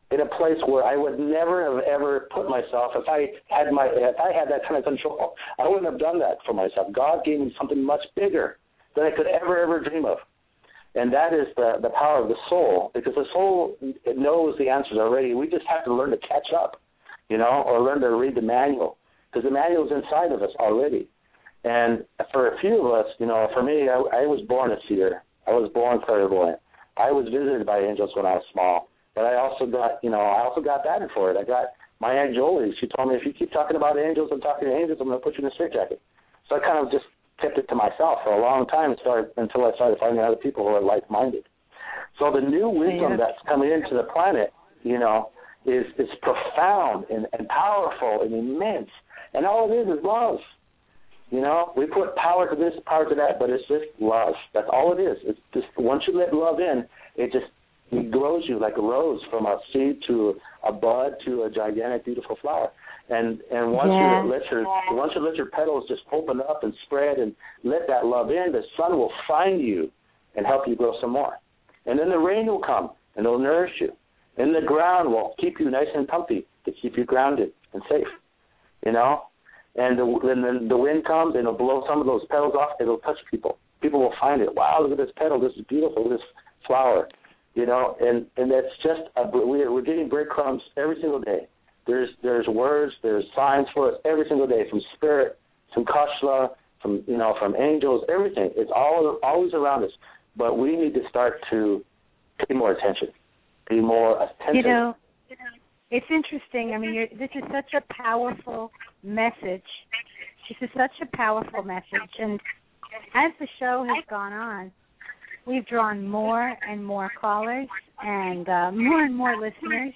in a place where I would never have ever put myself. If I had my, if I had that kind of control, I wouldn't have done that for myself. God gave me something much bigger than I could ever, ever dream of. And that is the, the power of the soul, because the soul knows the answers already. We just have to learn to catch up, you know, or learn to read the manual, because the manual is inside of us already. And for a few of us, you know, for me, I, I was born a seer. I was born clairvoyant. I was visited by angels when I was small. But I also got, you know, I also got batted for it. I got my Aunt Jolie. She told me, if you keep talking about angels and talking to angels, I'm going to put you in a straitjacket. So I kind of just kept it to myself for a long time and started, until I started finding other people who are like-minded. So the new wisdom yeah. that's coming into the planet, you know, is is profound and, and powerful and immense. And all it is is love. You know, we put power to this, power to that, but it's just love. That's all it is. It's just once you let love in, it just it grows you like a rose, from a seed to a bud to a gigantic, beautiful flower. And and once yeah. you let your once you let your petals just open up and spread and let that love in, the sun will find you and help you grow some more. And then the rain will come and it'll nourish you. And the ground will keep you nice and comfy to keep you grounded and safe. You know. And, the, and then the wind comes and it'll blow some of those petals off. It'll touch people. People will find it. Wow, look at this petal. This is beautiful. Look at this flower. You know, and, and that's just, a, we're, we're getting breadcrumbs every single day. There's there's words, there's signs for us every single day, from spirit, from Kashla, from, you know, from angels, everything. It's all always around us. But we need to start to pay more attention, be more attentive. You know, it's interesting. I mean, you're, this is such a powerful message. This is such a powerful message. And as the show has gone on, we've drawn more and more callers and uh, more and more listeners.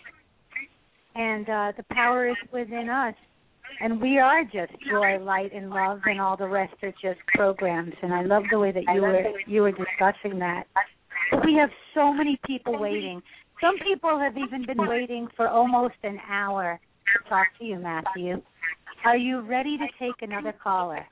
And uh, the power is within us. And we are just joy, light, and love, and all the rest are just programs. And I love the way that you were you were discussing that. We have so many people waiting. Some people have even been waiting for almost an hour to talk to you, Matthew. Are you ready to take another caller?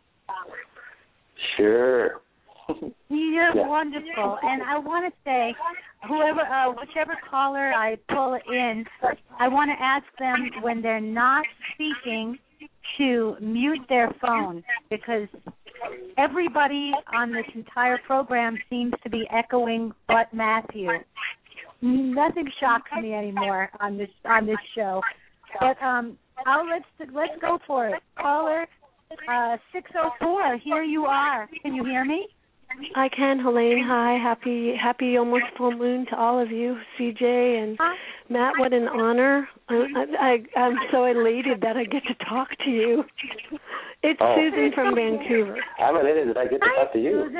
Sure. You're yeah. wonderful. And I want to say, whoever, uh, whichever caller I pull in, I want to ask them, when they're not speaking, to mute their phone, because everybody on this entire program seems to be echoing but Matthew. Nothing shocks me anymore on this on this show. But um, I'll let's let's go for it. Caller uh, six oh four. Here you are. Can you hear me? I can, Helene. Hi, happy happy almost full moon to all of you, C J and Hi. Matt. What an honor! I, I, I'm so elated that I get to talk to you. It's oh. Susan from Vancouver. I'm elated that I get to Hi, talk to you.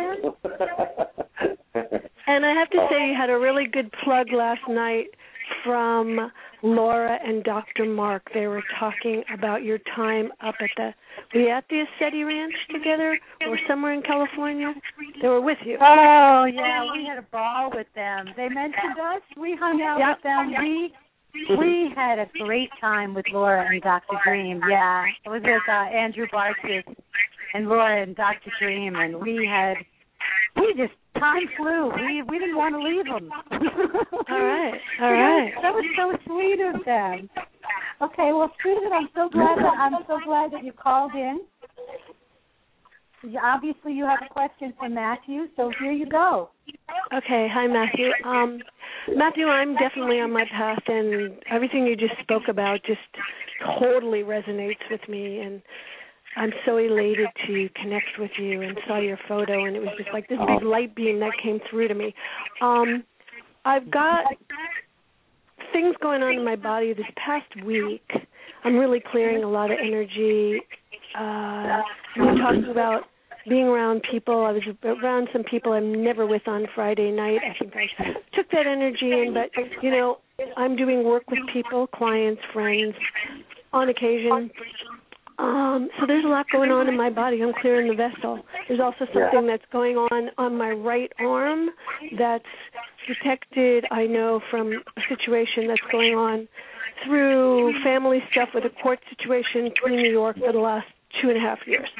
And I have to say, you had a really good plug last night from Laura and Doctor Mark. They were talking about your time up at the, were you at the Ascetti Ranch together or somewhere in California? They were with you. Oh, yeah, we had a ball with them. They mentioned us. We hung out yep. with them. We we had a great time with Laura and Doctor Dream. Yeah, it was with uh, Andrew Bartzis and Laura and Doctor Dream, and we had, we just, time flew. We we didn't want to leave them. all right, all right. That was so sweet of them. Okay, well, Susan, I'm so glad that I'm so glad that you called in. Obviously, you have a question for Matthew, so here you go. Okay, hi, Matthew. Um, Matthew, I'm definitely on my path, and everything you just spoke about just totally resonates with me, and I'm so elated to connect with you and saw your photo, and it was just like this big light beam that came through to me. Um, I've got things going on in my body this past week. I'm really clearing a lot of energy. Uh, I'm talking about being around people. I was around some people I'm never with on Friday night. I think I took that energy in, but, you know, I'm doing work with people, clients, friends, on occasion. Um, so there's a lot going on in my body. I'm clearing the vessel. There's also something that's going on on my right arm that's detected, I know, from a situation that's going on through family stuff with a court situation through New York for the last two and a half years.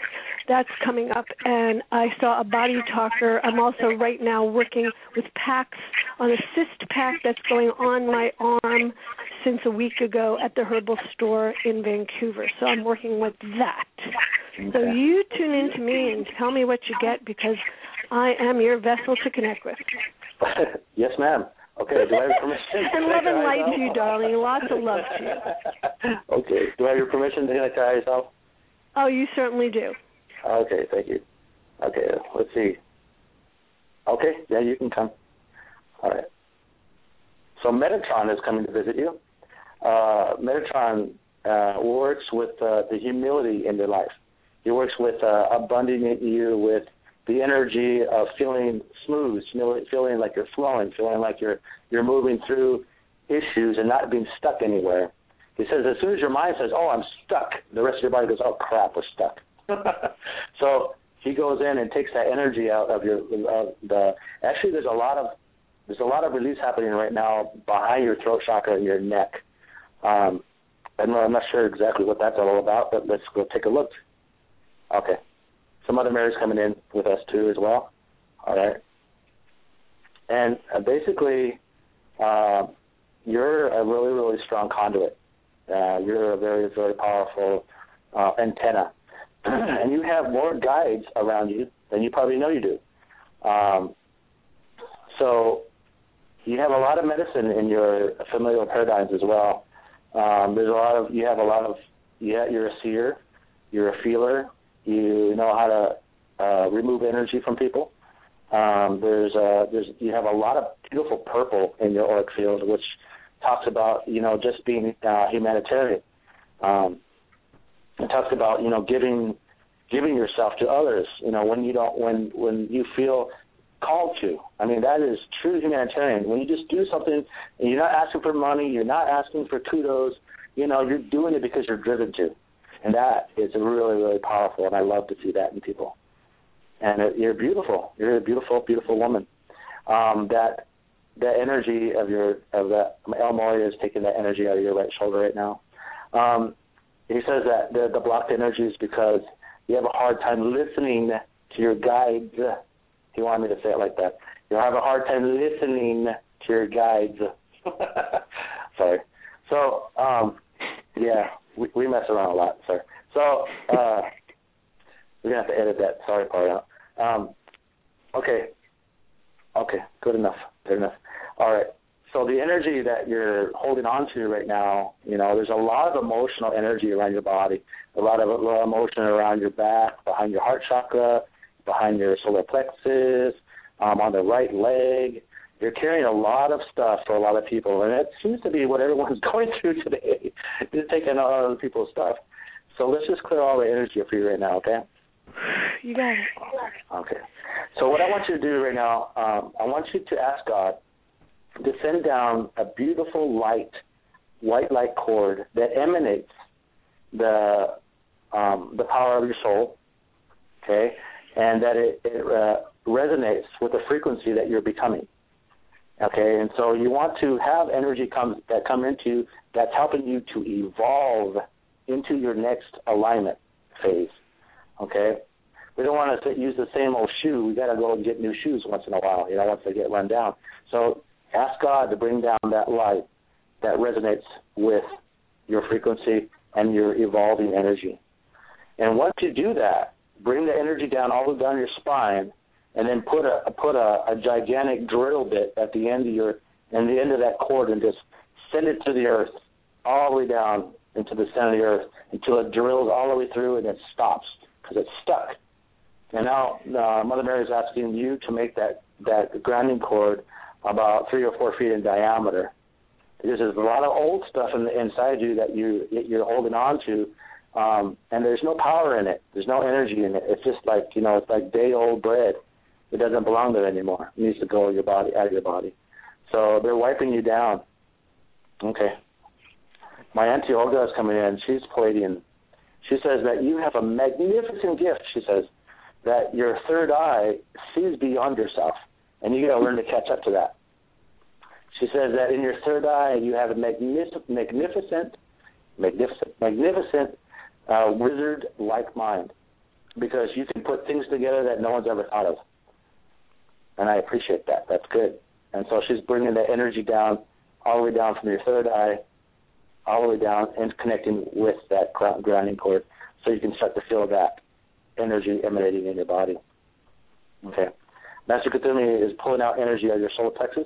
that's coming up, and I saw a body talker. I'm also right now working with packs on a cyst pack that's going on my arm since a week ago at the herbal store in Vancouver. So I'm working with that. Okay. So you tune in to me and tell me what you get, because I am your vessel to connect with. Yes, ma'am. Okay, do I have permission? And love and light to you, darling. Lots of love to you. Okay, do I have your permission to hypnotize yourself? Oh, you certainly do. Okay, thank you. Okay, let's see. Okay, yeah, you can come. All right. So Metatron is coming to visit you. Uh, Metatron uh, works with uh, the humility in your life. He works with uh, abundant you with the energy of feeling smooth, feeling like you're flowing, feeling like you're you're moving through issues and not being stuck anywhere. He says as soon as your mind says, oh, I'm stuck, the rest of your body goes, oh, crap, we're stuck. So he goes in and takes that energy out of your uh, the. Actually, there's a lot of there's a lot of release happening right now behind your throat chakra and your neck. Um, I'm not, I'm not sure exactly what that's all about, but let's go take a look. Okay. Some Mother Mary's coming in with us too as well. All right. And uh, basically, uh, you're a really, really strong conduit. Uh, you're a very, very powerful uh, antenna. And you have more guides around you than you probably know you do. Um, so you have a lot of medicine in your familial paradigms as well. Um, there's a lot of, you have a lot of, yeah, you're a seer, you're a feeler, you know how to uh, remove energy from people. Um, there's, uh, there's, you have a lot of beautiful purple in your auric field, which talks about, you know, just being uh, humanitarian. Um, it talks about, you know, giving, giving yourself to others. You know, when you don't, when, when you feel called to. I mean, that is true humanitarian. When you just do something and you're not asking for money, you're not asking for kudos. You know, you're doing it because you're driven to. And that is really, really powerful, and I love to see that in people. And it, you're beautiful. You're a beautiful, beautiful woman. Um, that that energy of your of that El Morya is taking that energy out of your right shoulder right now. Um, he says that the, the blocked energy is because you have a hard time listening to your guides. He wanted me to say it like that. You have a hard time listening to your guides. Sorry. So, um, yeah. We, we mess around a lot, sir. So uh, we're going to have to edit that sorry part out. Um, okay. Okay, good enough. Good enough. All right. So the energy that you're holding on to right now, you know, there's a lot of emotional energy around your body, a lot of, a lot of emotion around your back, behind your heart chakra, behind your solar plexus, um, on the right leg. You're carrying a lot of stuff for a lot of people, and it seems to be what everyone's going through today, is taking all other people's stuff. So let's just clear all the energy for you right now, okay? You got it. Okay. So what I want you to do right now, um, I want you to ask God to send down a beautiful light, white light cord that emanates the um, the power of your soul, okay, and that it, it uh, resonates with the frequency that you're becoming. Okay, and so you want to have energy come that come into that's helping you to evolve into your next alignment phase. Okay, we don't want to use the same old shoe. We got to go and get new shoes once in a while. You know, once they get run down. So ask God to bring down that light that resonates with your frequency and your evolving energy. And once you do that, bring the energy down all the way down your spine. And then put a put a, a gigantic drill bit at the end of your and the end of that cord, and just send it to the earth, all the way down into the center of the earth until it drills all the way through and it stops because it's stuck. And now uh, Mother Mary is asking you to make that that grounding cord about three or four feet in diameter, because there's a lot of old stuff in the, inside you that you you're holding on to, um, and there's no power in it. There's no energy in it. It's just like you know, it's like day old bread. It doesn't belong there anymore. It needs to go your body, out of your body. So they're wiping you down. Okay. My Auntie Olga is coming in. She's Palladian. She says that you have a magnificent gift, she says, that your third eye sees beyond yourself, and you got to learn to catch up to that. She says that in your third eye you have a magnificent, magnificent, magnificent, magnificent uh, wizard-like mind. because you can put things together that no one's ever thought of. And I appreciate that. That's good. And so she's bringing the energy down, all the way down from your third eye, all the way down, and connecting with that grounding cord, so you can start to feel that energy emanating in your body. Okay. Master Kuthumi is pulling out energy out of your solar plexus,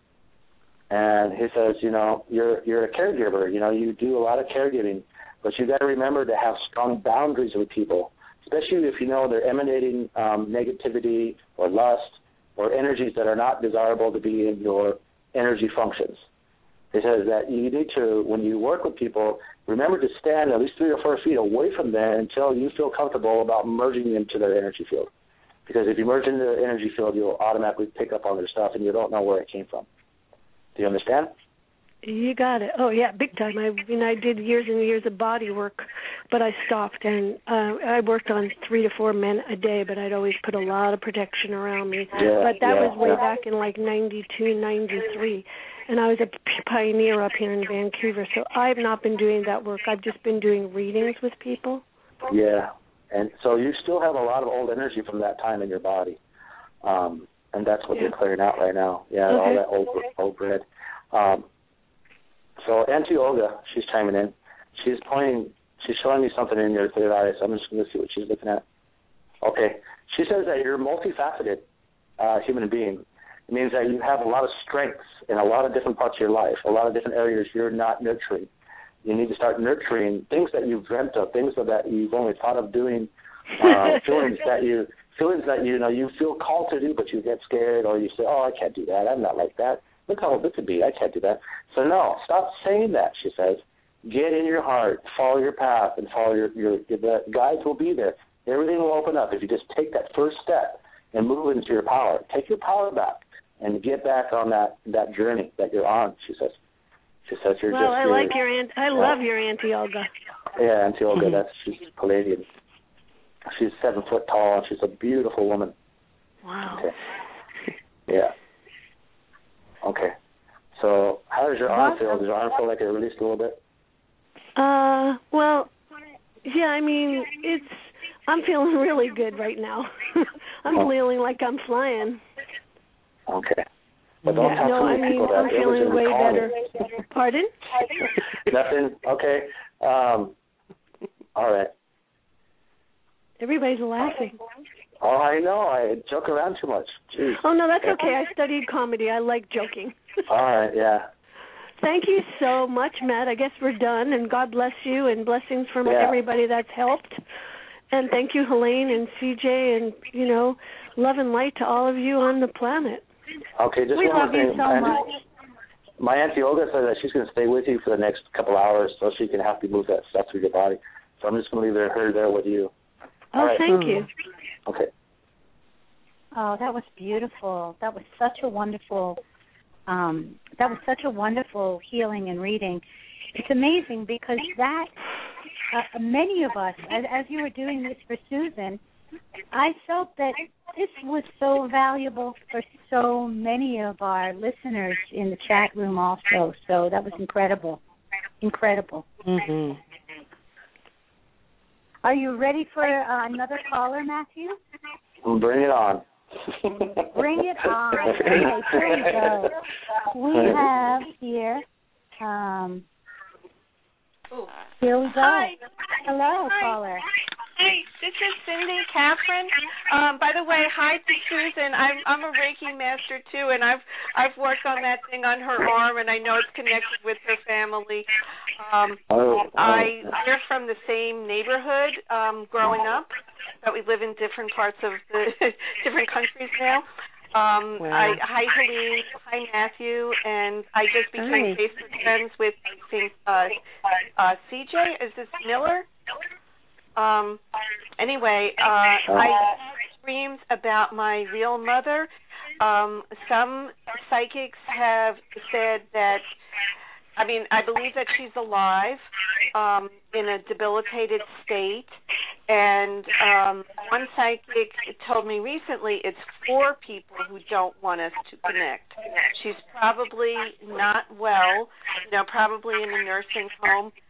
and he says, you know, you're you're a caregiver. You know, you do a lot of caregiving, but you got to remember to have strong boundaries with people, especially if you know they're emanating um, negativity or lust or energies that are not desirable to be in your energy functions. He says that you need to, when you work with people, remember to stand at least three or four feet away from them until you feel comfortable about merging into their energy field. Because if you merge into their energy field, you'll automatically pick up on their stuff, and you don't know where it came from. Do you understand? You got it. Oh, yeah, big time. I mean, I did years and years of body work, but I stopped, and uh, I worked on three to four men a day, but I'd always put a lot of protection around me. Yeah, but that yeah, was way yeah. back in like ninety-two, ninety-three, and I was a pioneer up here in Vancouver, so I've not been doing that work. I've just been doing readings with people. Yeah, and so you still have a lot of old energy from that time in your body, um, and that's what Yeah. you're clearing out right now. Yeah, Okay. all that old old bread. Um, So Auntie Olga, she's chiming in. She's pointing, she's showing me something in your third eye, so I'm just going to see what she's looking at. Okay. She says that you're a multifaceted uh, human being. It means that you have a lot of strengths in a lot of different parts of your life, a lot of different areas you're not nurturing. You need to start nurturing things that you've dreamt of, things that you've only thought of doing, uh, feelings that you feelings that you know you feel called to do, but you get scared, or you say, "Oh, I can't do that. I'm not like that. Look how good to be. I can't do that." So no, stop saying that, she says. Get in your heart, follow your path, and follow your, your, the guides will be there. Everything will open up if you just take that first step and move into your power. Take your power back and get back on that, that journey that you're on, she says. She says you're well, just... Well, I you're, like your aunt. I love your Auntie Olga. Yeah, Auntie Olga, Mm-hmm. that's, she's Palladian. She's seven foot tall, and she's a beautiful woman. Wow. Okay. Yeah. Okay. So how does your arm feel? Does your arm feel like it released a little bit? Uh, well, yeah, I mean, it's, I'm feeling really good right now. I'm Oh. feeling like I'm flying. Okay. But don't Yeah, tell no, too I many mean, people that. I'm Everyone's feeling gonna be way calling better. you. Pardon? Nothing? Okay. Um, all right. Everybody's laughing. Oh, I know. I joke around too much. Jeez. Oh, no, that's okay. I studied comedy. I like joking. All right, yeah. Thank you so much, Matt. I guess we're done, and God bless you, and blessings from Yeah. everybody that's helped. And thank you, Helene and C J, and, you know, love and light to all of you on the planet. Okay, just We one more love you thing. so Auntie, much. My Auntie Olga said that she's going to stay with you for the next couple hours so she can have to move that stuff through your body. So I'm just going to leave her there with you. Oh, All right. thank you. Okay. Oh, that was beautiful. That was such a wonderful, um, that was such a wonderful healing and reading. It's amazing because that, uh, many of us, as, as you were doing this for Susan, I felt that this was so valuable for so many of our listeners in the chat room also. So that was incredible. Incredible. Mm-hmm. Are you ready for uh, another caller, Matthew? Bring it on. Bring it on. Okay, here we go. We have here, um, here we go. Hi. Hello, Hi. caller. Hey, this is Cindy Catherine. Um, by the way, hi to Susan. I'm I'm a Reiki master too, and I've I've worked on that thing on her arm, and I know it's connected with her family. Um, Oh, I we're from the same neighborhood um, growing up, but we live in different parts of the different countries now. Um, Wow. I, hi, Helene. Hi, Matthew. And I just became Hi. Facebook friends with, I think, uh, uh, C J. Is this Miller? Um, anyway, uh, I had dreams about my real mother. Um, some psychics have said that, I mean, I believe that she's alive um, in a debilitated state. And um, one psychic told me recently it's four people who don't want us to connect. She's probably not well, you know, probably in a nursing home.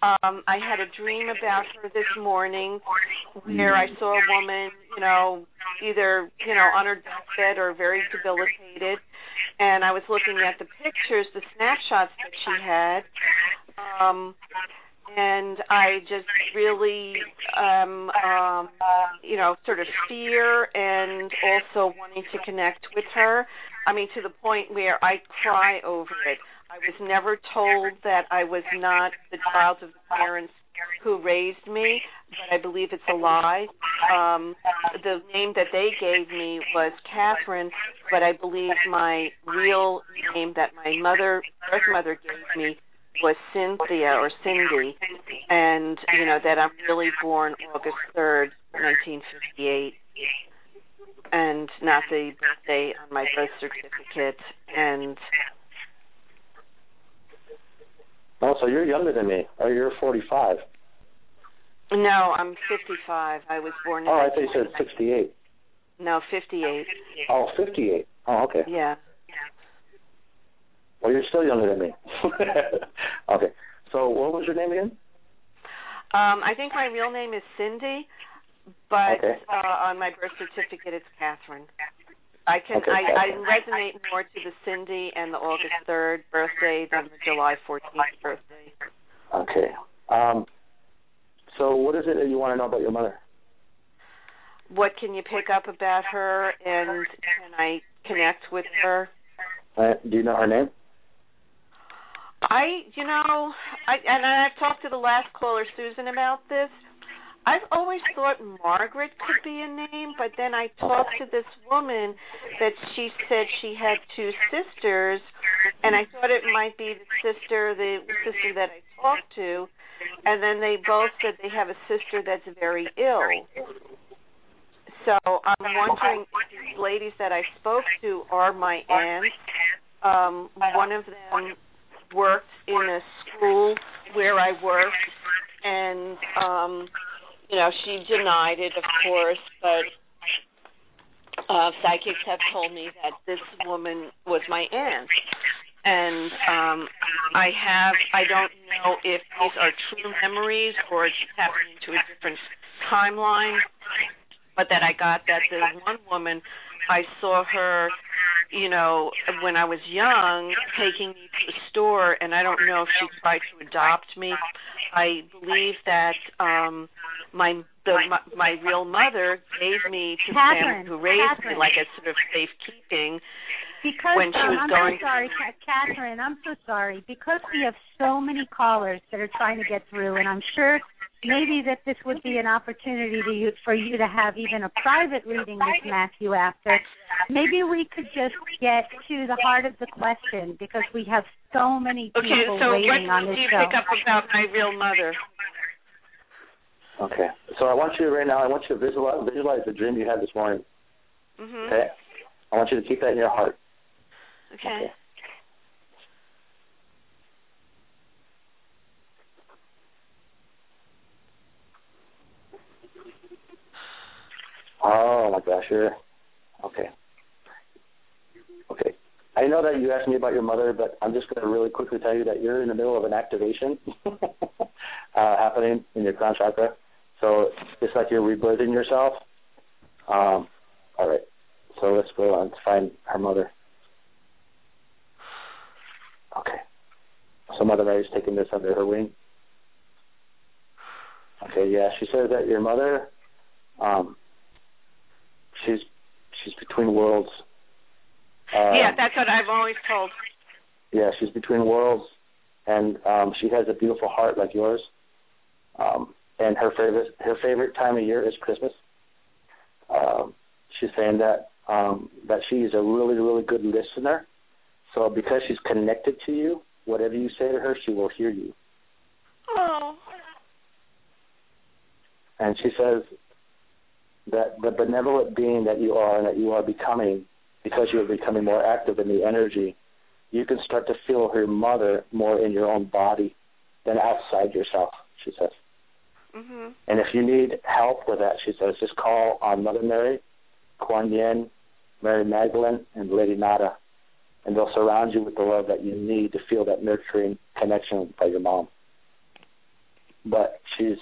Um, I had a dream about her this morning where I saw a woman, you know, either, you know, on her deathbed or very debilitated. And I was looking at the pictures, the snapshots that she had. Um, and I just really, um, um, you know, sort of fear and also wanting to connect with her. I mean, to the point where I cry over it. I was never told that I was not the child of the parents who raised me, but I believe it's a lie. Um, the name that they gave me was Catherine, but I believe my real name that my mother, birth mother gave me was Cynthia or Cindy, and, you know, that I'm really born August third, nineteen fifty-eight, and not the birthday on my birth certificate. And oh, so you're younger than me. Oh, you're forty-five. No, I'm fifty-five. I was born in... Oh, I thought you said sixty-eight. No, fifty-eight. Oh, fifty-eight. Oh, okay. Yeah. Well, you're still younger than me. Okay. So what was your name again? Um, I think my real name is Cindy, but okay. uh, on my birth certificate it's Catherine. I can okay, I, I resonate more to the Cindy and the August third birthday than the July fourteenth birthday. Okay. Um, so what is it that you want to know about your mother? What can you pick up about her, and can I connect with her? Uh, do you know her name? I, you know, I and I've talked to the last caller, Susan, about this. I've always thought Margaret could be a name, but then I talked to this woman that she said she had two sisters, and I thought it might be the sister, the sister that I talked to, and then they both said they have a sister that's very ill. So I'm wondering if these ladies that I spoke to are my aunts. Um, one of them worked in a school where I worked, and um, you know, she denied it, of course, but uh, psychics have told me that this woman was my aunt. And um, I have, I don't know if these are true memories or it's happening to a different timeline, but that I got that the one woman, I saw her, you know, when I was young, taking me to the store, and I don't know if she tried to adopt me. I believe that um, my the my, my real mother gave me to Catherine, family who raised Catherine. me like a sort of safekeeping. Because when she um, was I'm going so sorry, Catherine, I'm so sorry. Because we have so many callers that are trying to get through, and I'm sure maybe that this would be an opportunity to you, for you to have even a private reading with Matthew after. Maybe we could just get to the heart of the question, because we have so many people okay, so waiting on what this do you show. pick up about my real mother? Okay. So I want you right now, I want you to visualize, visualize the dream you had this morning. Mm-hmm. Okay? I want you to keep that in your heart. Okay. okay. Oh my gosh, you're okay. Okay. I know that you asked me about your mother, but I'm just going to really quickly tell you that you're in the middle of an activation uh, happening in your crown chakra. So it's like you're rebirthing yourself. Um, all right. So let's go on to find her mother. Okay. So Mother Mary's taking this under her wing. Okay, yeah, she says that your mother, um, she's she's between worlds. Um, yeah, that's what I've always told. Yeah, she's between worlds, and um, she has a beautiful heart like yours. Um, and her favorite her favorite time of year is Christmas. Um, she's saying that um, that she is a really really good listener. So because she's connected to you, whatever you say to her, she will hear you. Oh. And she says that the benevolent being that you are and that you are becoming, because you are becoming more active in the energy, you can start to feel her mother more in your own body than outside yourself, she says. Mm-hmm. And if you need help with that, she says, just call on Mother Mary, Kuan Yin, Mary Magdalene, and Lady Nada. And they'll surround you with the love that you need to feel that nurturing connection by your mom. but she's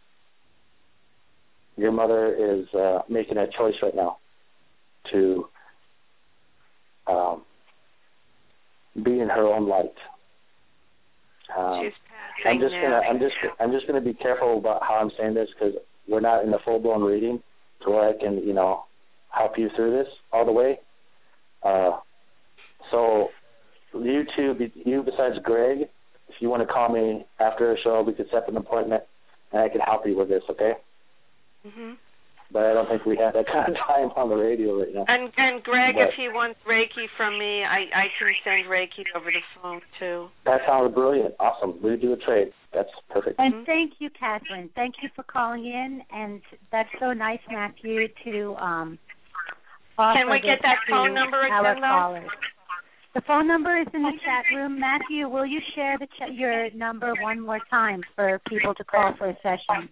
your mother is uh, making a choice right now to um, be in her own light. Um, She's I'm just now. gonna I'm just I'm just gonna be careful about how I'm saying this because we're not in a full blown reading to where I can you know help you through this all the way. Uh, so you two, you besides Greg, if you want to call me after the show, we could set an appointment and I can help you with this, okay? Mhm. But I don't think we have that kind of time on the radio right now. And and Greg, but, if he wants Reiki from me, I I can send Reiki over the phone too. That sounds brilliant. Awesome. We do a trade. That's perfect. And Mm-hmm. thank you, Catherine. Thank you for calling in, and that's so nice, Matthew, to um. offer Can we get this that to phone number our again, though? callers. The phone number is in the chat room. Matthew, will you share the ch- your number one more time for people to call for a session?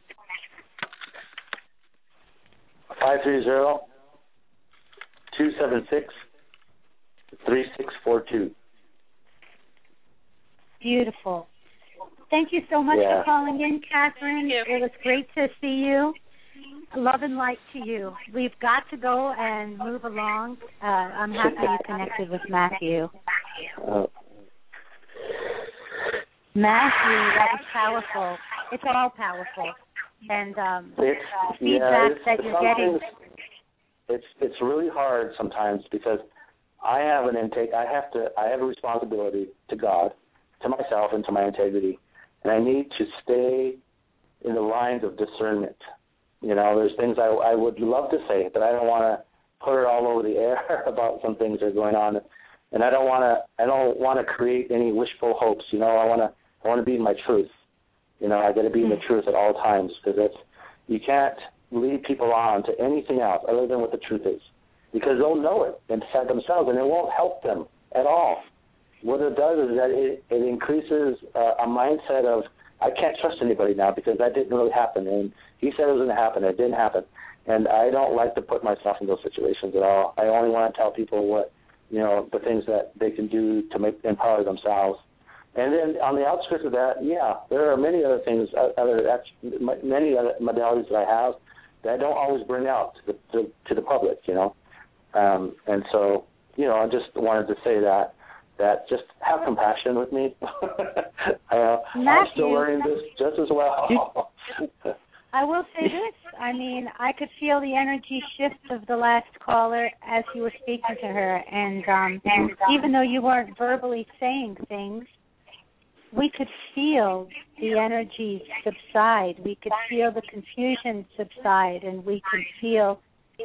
five three zero, two seven six, three six four two. Beautiful. Thank you so much Yeah. for calling in, Catherine. It was great to see you. Love and light to you. We've got to go and move along. Uh, I'm happy you connected with Matthew. Uh, Matthew, that was powerful. It's all powerful. And um, it's, feedback yeah, it's, that you're some getting. things, it's it's really hard sometimes because I have an intake. I have to. I have a responsibility to God, to myself, and to my integrity, and I need to stay in the lines of discernment. You know, there's things I, I would love to say, but I don't want to put it all over the air about some things that are going on, and I don't want to. I don't want to create any wishful hopes. You know, I want to. I want to be in my truth. You know, I got to be in the truth at all times because it's. You can't lead people on to anything else other than what the truth is, because they'll know it inside themselves, and it won't help them at all. What it does is that it, it increases uh, a mindset of I can't trust anybody now because that didn't really happen, and he said it was going to happen, it didn't happen, and I don't like to put myself in those situations at all. I only want to tell people what, you know, the things that they can do to make empower themselves. And then on the outskirts of that, yeah, there are many other things, other many other modalities that I have that I don't always bring out to the to, to the public, you know, um, and so you know, I just wanted to say that. That just have compassion with me. uh, I'm still learning this just as well. I will say this. I mean, I could feel the energy shift of the last caller as you were speaking to her. And, um, and even though you weren't verbally saying things, we could feel the energy subside. We could feel the confusion subside. And we could feel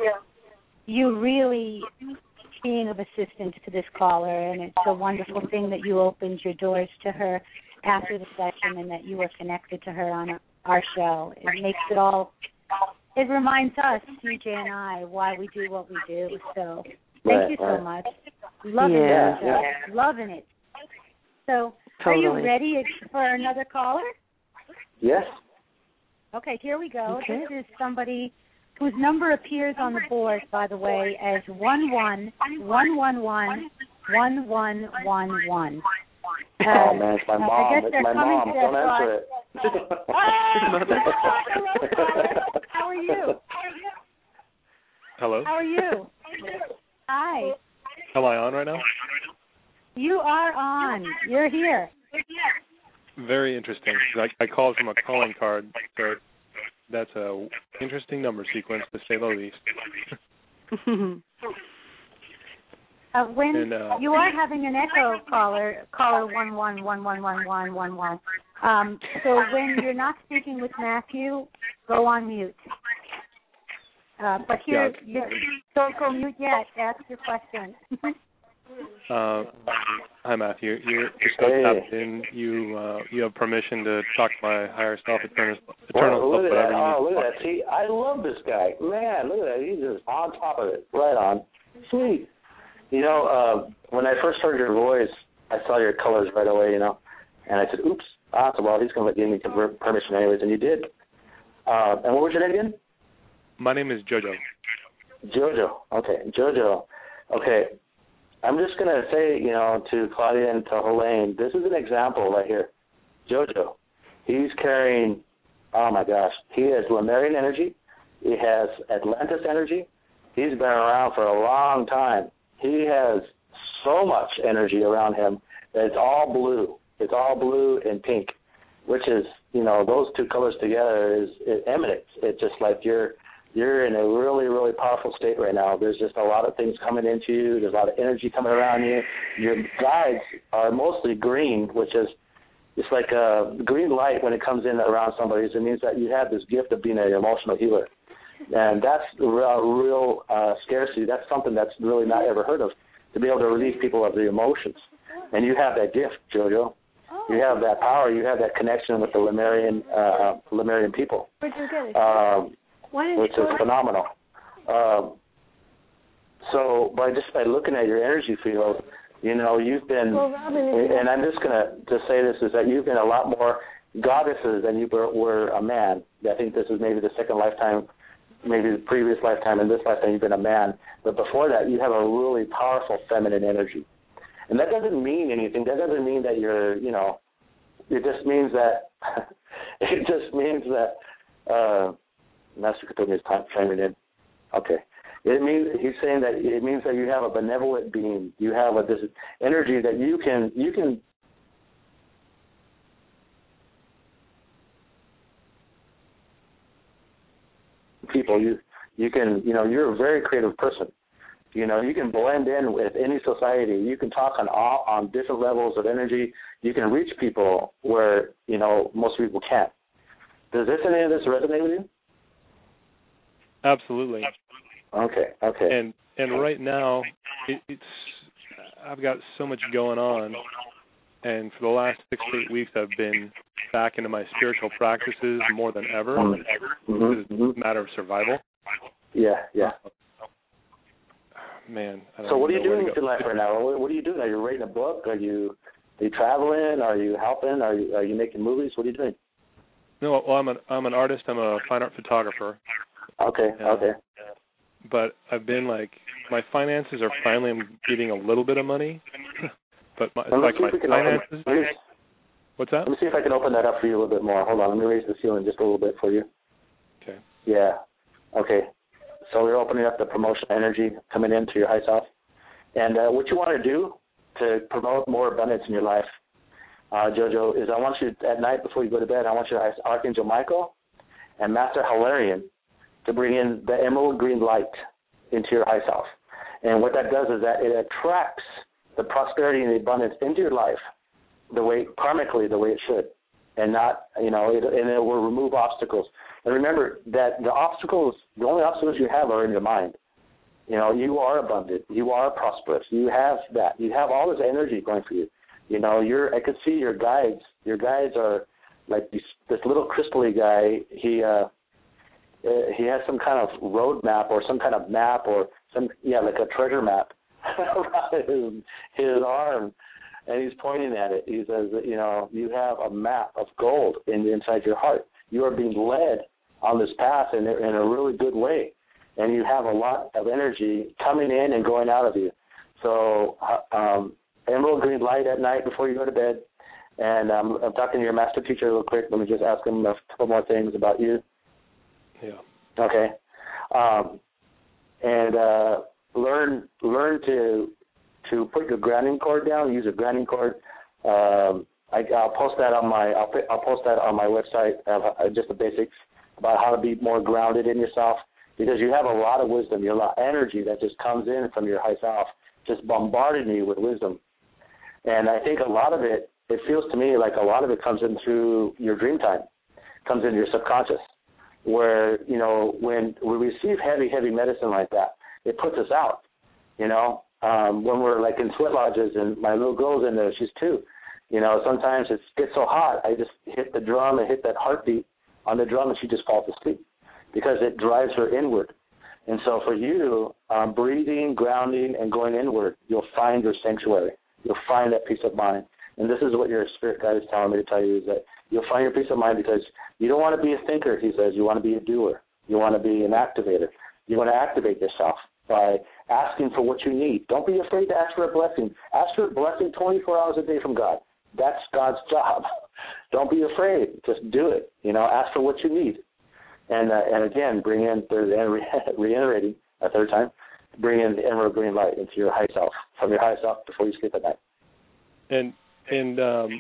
you really being of assistance to this caller, and it's a wonderful thing that you opened your doors to her after the session and that you were connected to her on our show. It makes it all, it reminds us, C J and I, why we do what we do. So thank right, you so right. much. Loving yeah, it. Yeah. Loving it. So Totally. are you ready for another caller? Yes. Okay, here we go. Okay. This is somebody whose number appears on the board, by the way, as one one one one one one one one one. Oh man, it's my mom. I guess It's they're my coming mom. to Don't that answer it. How are you? Hello. How are you? Hi. Am I on right now? You are on. You're here. Very interesting. I, I called from a calling card, so that's a interesting number sequence to say the least. Uh, when and, uh, you are having an echo, caller, caller one one one one one one one one. Um, so when you're not speaking with Matthew, go on mute. Uh, but here, Yeah. don't go mute yet. Ask your question. uh, hi, Matthew. You're, you're so Hey. tapped in. You uh, you have permission to talk to my higher self, eternal, eternal Well, self, look at whatever that. you Oh, need. look at that. See, I love this guy. Man, look at that. He's just on top of it. Right on. Sweet. You know, uh, when I first heard your voice, I saw your colors right away, you know, and I said, oops, ah, so, well, he's going to give me permission anyways, and you did. Uh, and what was your name again? My name is Jojo. Jojo. Okay, Jojo. Okay, I'm just going to say, you know, to Claudia and to Helene, this is an example right here. Jojo, he's carrying Oh, my gosh. He has Lemurian energy. He has Atlantis energy. He's been around for a long time. He has so much energy around him that it's all blue. It's all blue and pink, which is, you know, those two colors together is it emanates. It's just like you're you're in a really, really powerful state right now. There's just a lot of things coming into you. There's a lot of energy coming around you. Your guides are mostly green, which is it's like a green light when it comes in around somebody. It means that you have this gift of being an emotional healer. And that's a real, real uh, scarcity. That's something that's really not ever heard of, to be able to relieve people of the emotions. And you have that gift, JoJo. You have that power. You have that connection with the Lemurian uh, Lemurian people, um, which is phenomenal. Um, so by just by looking at your energy field, you know, you've been, well, Robin, and I'm just going to to say this, is that you've been a lot more goddesses than you were, were a man. I think this is maybe the second lifetime, maybe the previous lifetime, and this lifetime you've been a man. But before that, you have a really powerful feminine energy. And that doesn't mean anything. That doesn't mean that you're, you know, it just means that, it just means that, uh, Master Katomi is chiming in. Okay. It means, he's saying that it means that you have a benevolent being. You have a, this energy that you can, you can, people, you, you can, you know, you're a very creative person. You know, you can blend in with any society. You can talk on all, on different levels of energy. You can reach people where, you know, most people can't. Does this any of this resonate with you? Absolutely. Okay. Okay. And and right now, it, it's I've got so much going on, and for the last six to eight weeks, I've been back into my spiritual practices more than ever. Mm-hmm. It's a matter of survival. Yeah. Yeah. Man. I don't so what are you doing with your life right now? What, what are you doing? Are you writing a book? Are you are you traveling? Are you helping? Are you are you making movies? What are you doing? No, well, I'm an I'm an artist. I'm a fine art photographer. Okay. Uh, okay. But I've been like, my finances are finally, I'm getting a little bit of money. But my, well, like my finances. Me, what's that? Let me see if I can open that up for you a little bit more. Hold on. Let me raise the ceiling just a little bit for you. Okay. Yeah. Okay. So we're opening up the promotional energy coming into your high self. And uh, what you want to do to promote more abundance in your life, uh, JoJo, is I want you, at night before you go to bed, I want you to ask Archangel Michael and Master Hilarion to bring in the emerald green light into your high self. And what that does is that it attracts the prosperity and the abundance into your life the way, karmically, the way it should. And not, you know, it, and it will remove obstacles. And remember that the obstacles, the only obstacles you have are in your mind. You know, you are abundant. You are prosperous. You have that. You have all this energy going for you. You know, you're, I could see your guides. Your guides are like this, this little crystally guy. He, uh, he has some kind of road map or some kind of map or some, yeah, like a treasure map around his, his arm. And he's pointing at it. He says, you know, you have a map of gold in inside your heart. You are being led on this path in, in a really good way, and you have a lot of energy coming in and going out of you. So um, emerald green light at night before you go to bed. And um, I'm talking to your master teacher real quick. Let me just ask him a couple more things about you. Yeah. Okay. Um, and uh, learn learn to to put your grounding cord down. Use a grounding cord. Um, I, I'll post that on my I'll, I'll post that on my website. Uh, just the basics about how to be more grounded in yourself, because you have a lot of wisdom. You have a lot of energy that just comes in from your high self, just bombarding you with wisdom. And I think a lot of it, it feels to me like a lot of it comes in through your dream time, comes into your subconscious, where, you know, when we receive heavy, heavy medicine like that, it puts us out, you know. Um, when we're like in sweat lodges, and my little girl's in there, she's two. You know, sometimes it gets so hot, I just hit the drum and hit that heartbeat on the drum, and she just falls asleep because it drives her inward. And so for you, um, breathing, grounding, and going inward, you'll find your sanctuary. You'll find that peace of mind. And this is what your spirit guide is telling me to tell you, is that you'll find your peace of mind because you don't want to be a thinker, he says. You want to be a doer. You want to be an activator. You want to activate yourself by asking for what you need. Don't be afraid to ask for a blessing. Ask for a blessing twenty-four hours a day from God. That's God's job. Don't be afraid. Just do it. You know, ask for what you need. And uh, and again, bring in, third, and re- reiterating a third time, bring in the emerald green light into your high self, from your high self before you sleep at night. And, and um,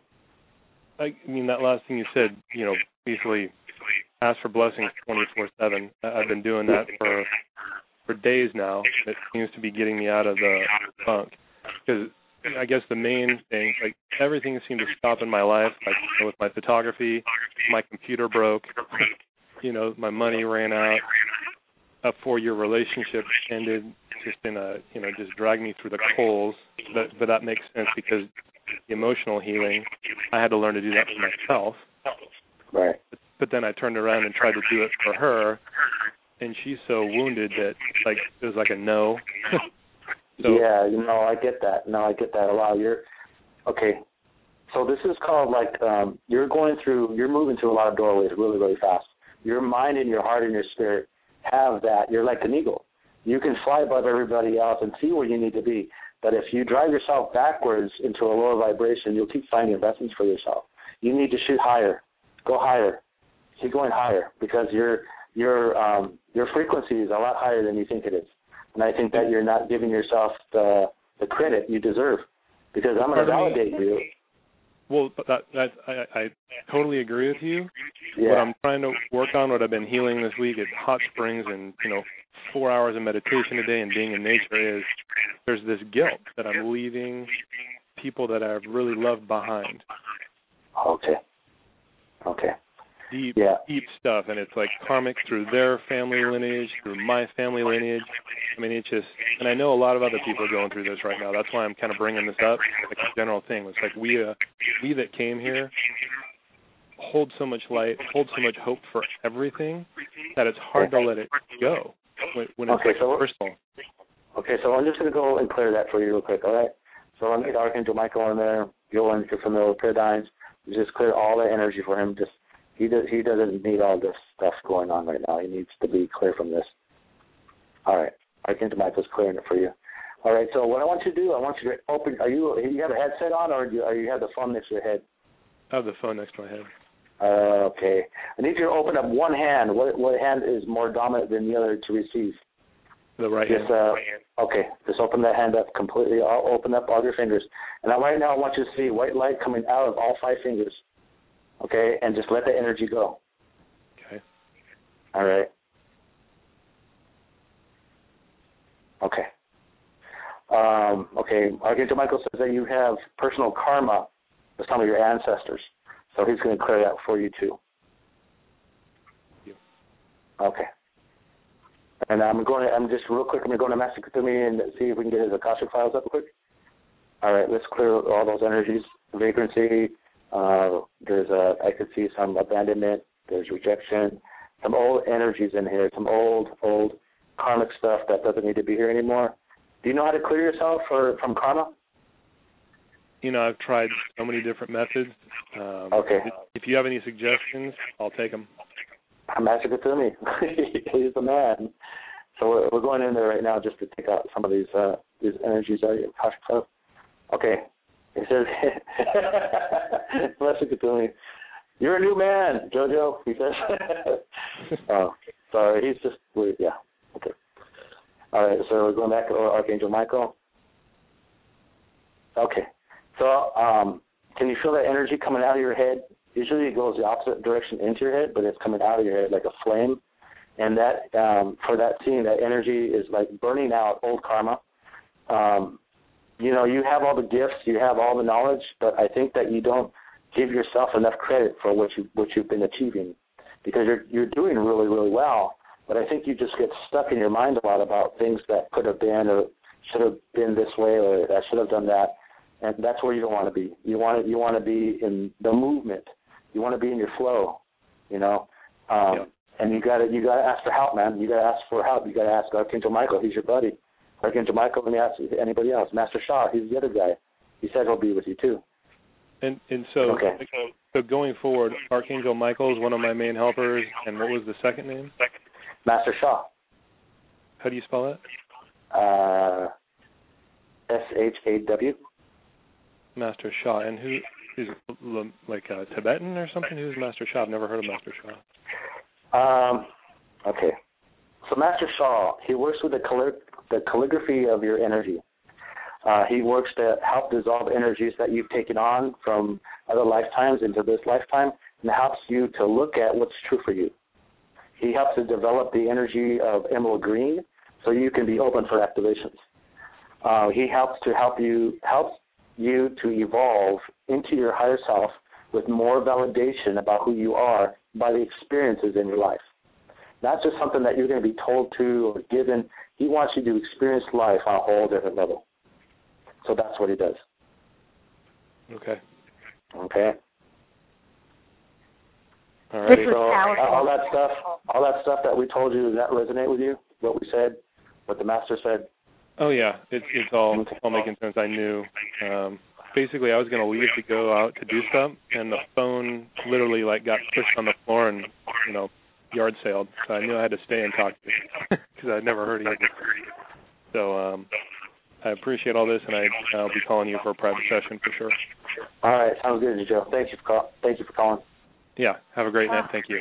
I mean, that last thing you said, you know, basically ask for blessings twenty-four seven. I've been doing that for for days now. It seems to be getting me out of the funk. Because I guess the main thing, like everything seemed to stop in my life, like you know, with my photography, my computer broke, you know, my money ran out, a four-year relationship ended just in a, you know, just dragged me through the coals. But, but that makes sense because the emotional healing, I had to learn to do that for myself. Right. But, but then I turned around and tried to do it for her, and she's so wounded that, like, it was like a no. So, yeah, you know, I get that. No, I get that a lot. You're okay. So this is called like um, you're going through. You're moving through a lot of doorways really, really fast. Your mind and your heart and your spirit have that. You're like an eagle. You can fly above everybody else and see where you need to be. But if you drive yourself backwards into a lower vibration, you'll keep finding lessons for yourself. You need to shoot higher. Go higher. Keep going higher because your your um, your frequency is a lot higher than you think it is. And I think that you're not giving yourself the the credit you deserve, because I'm going to validate you. Well, that that I, I totally agree with you. Yeah. What I'm trying to work on, what I've been healing this week, is hot springs and you know four hours of meditation a day and being in nature. Is there's this guilt that I'm leaving people that I've really loved behind. Okay. Okay. Deep, yeah. deep stuff, and it's like karmic through their family lineage, through my family lineage. I mean, it's just, and I know a lot of other people are going through this right now. That's why I'm kind of bringing this up, like a general thing. It's like we, uh, we that came here hold so much light, hold so much hope for everything that it's hard to let it go when, when it's okay, like so personal. Okay, so I'm just going to go and clear that for you real quick, all right? So I'm going to get Archangel Michael in there. Go in, if you're familiar with paradigms. Just clear all the energy for him. Just He does. He doesn't need all this stuff going on right now. He needs to be clear from this. All right. Archangel Michael's clearing it for you. All right. So what I want you to do, I want you to open. Are you? You have a headset on, or do you, or you have the phone next to your head? I have the phone next to my head. Uh, okay. I need you to open up one hand. What what hand is more dominant than the other to receive? The right just, hand. Uh, okay. Just open that hand up completely. I'll open up all your fingers. And now, right now, I want you to see white light coming out of all five fingers. Okay, and just let the energy go. Okay. All right. Okay. Um, okay, Archangel Michael says that you have personal karma with some of your ancestors, so he's going to clear that for you too. Thank you. Okay. And I'm going to, I'm just real quick, I'm going to go to Master Kutumi and see if we can get his Akashic files up quick. All right, let's clear all those energies, vagrancy. Uh, there's a, I could see some abandonment, there's rejection, some old energies in here, some old, old karmic stuff that doesn't need to be here anymore. Do you know how to clear yourself for, from karma? You know, I've tried so many different methods. Um, okay. If you have any suggestions, I'll take them. Master Kutumi, he's the man. So we're, we're going in there right now just to take out some of these uh, these energies out of your Akashic files. Okay. He says, Master Kutumi, you're a new man, Jojo, he says. Oh, sorry, he's just, yeah, okay. All right, so we're going back to Archangel Michael. Okay, so um, can you feel that energy coming out of your head? Usually it goes the opposite direction into your head, but it's coming out of your head like a flame. And that, um, for that scene, that energy is like burning out old karma. Um, you know, you have all the gifts, you have all the knowledge, but I think that you don't give yourself enough credit for what you what you've been achieving, because you're you're doing really, really well. But I think you just get stuck in your mind a lot about things that could have been or should have been this way, or I should have done that, and that's where you don't want to be. You want to, you want to be in the movement. You want to be in your flow, you know. Um, yeah. And you got to you got to ask for help, man. You got to ask for help. You got to ask Archangel Michael. He's your buddy. Archangel Michael, let me ask anybody else. Master Shah, he's the other guy. He said he'll be with you too. And and so, okay. so going forward, Archangel Michael is one of my main helpers. And what was the second name? Master Shah. How do you spell that? Uh, S H A W. Master Shah. And who he's like uh, Tibetan or something. Who's Master Sha? I've never heard of Master Sha. Um, okay. So Master Sha, he works with the, calli- the calligraphy of your energy. Uh, he works to help dissolve energies that you've taken on from other lifetimes into this lifetime, and helps you to look at what's true for you. He helps to develop the energy of emerald green so you can be open for activations. Uh, he helps to help you helps you to evolve into your higher self with more validation about who you are by the experiences in your life. Not just something that you're going to be told to or given. He wants you to experience life on a whole different level. So that's what he does. Okay. Okay. All right. So all that stuff, all that stuff that we told you, does that resonate with you? What we said, what the master said? Oh yeah, it's it's all all making sense. I knew. Um, basically, I was going to leave to go out to do stuff, and the phone literally like got pushed on the floor and you know yard sailed. So I knew I had to stay and talk to you because I'd never heard of you. So um, I appreciate all this, and I, I'll be calling you for a private session for sure. All right, sounds good, Joe. Thank you for call- Thank you for calling. Yeah, have a great night. Thank you.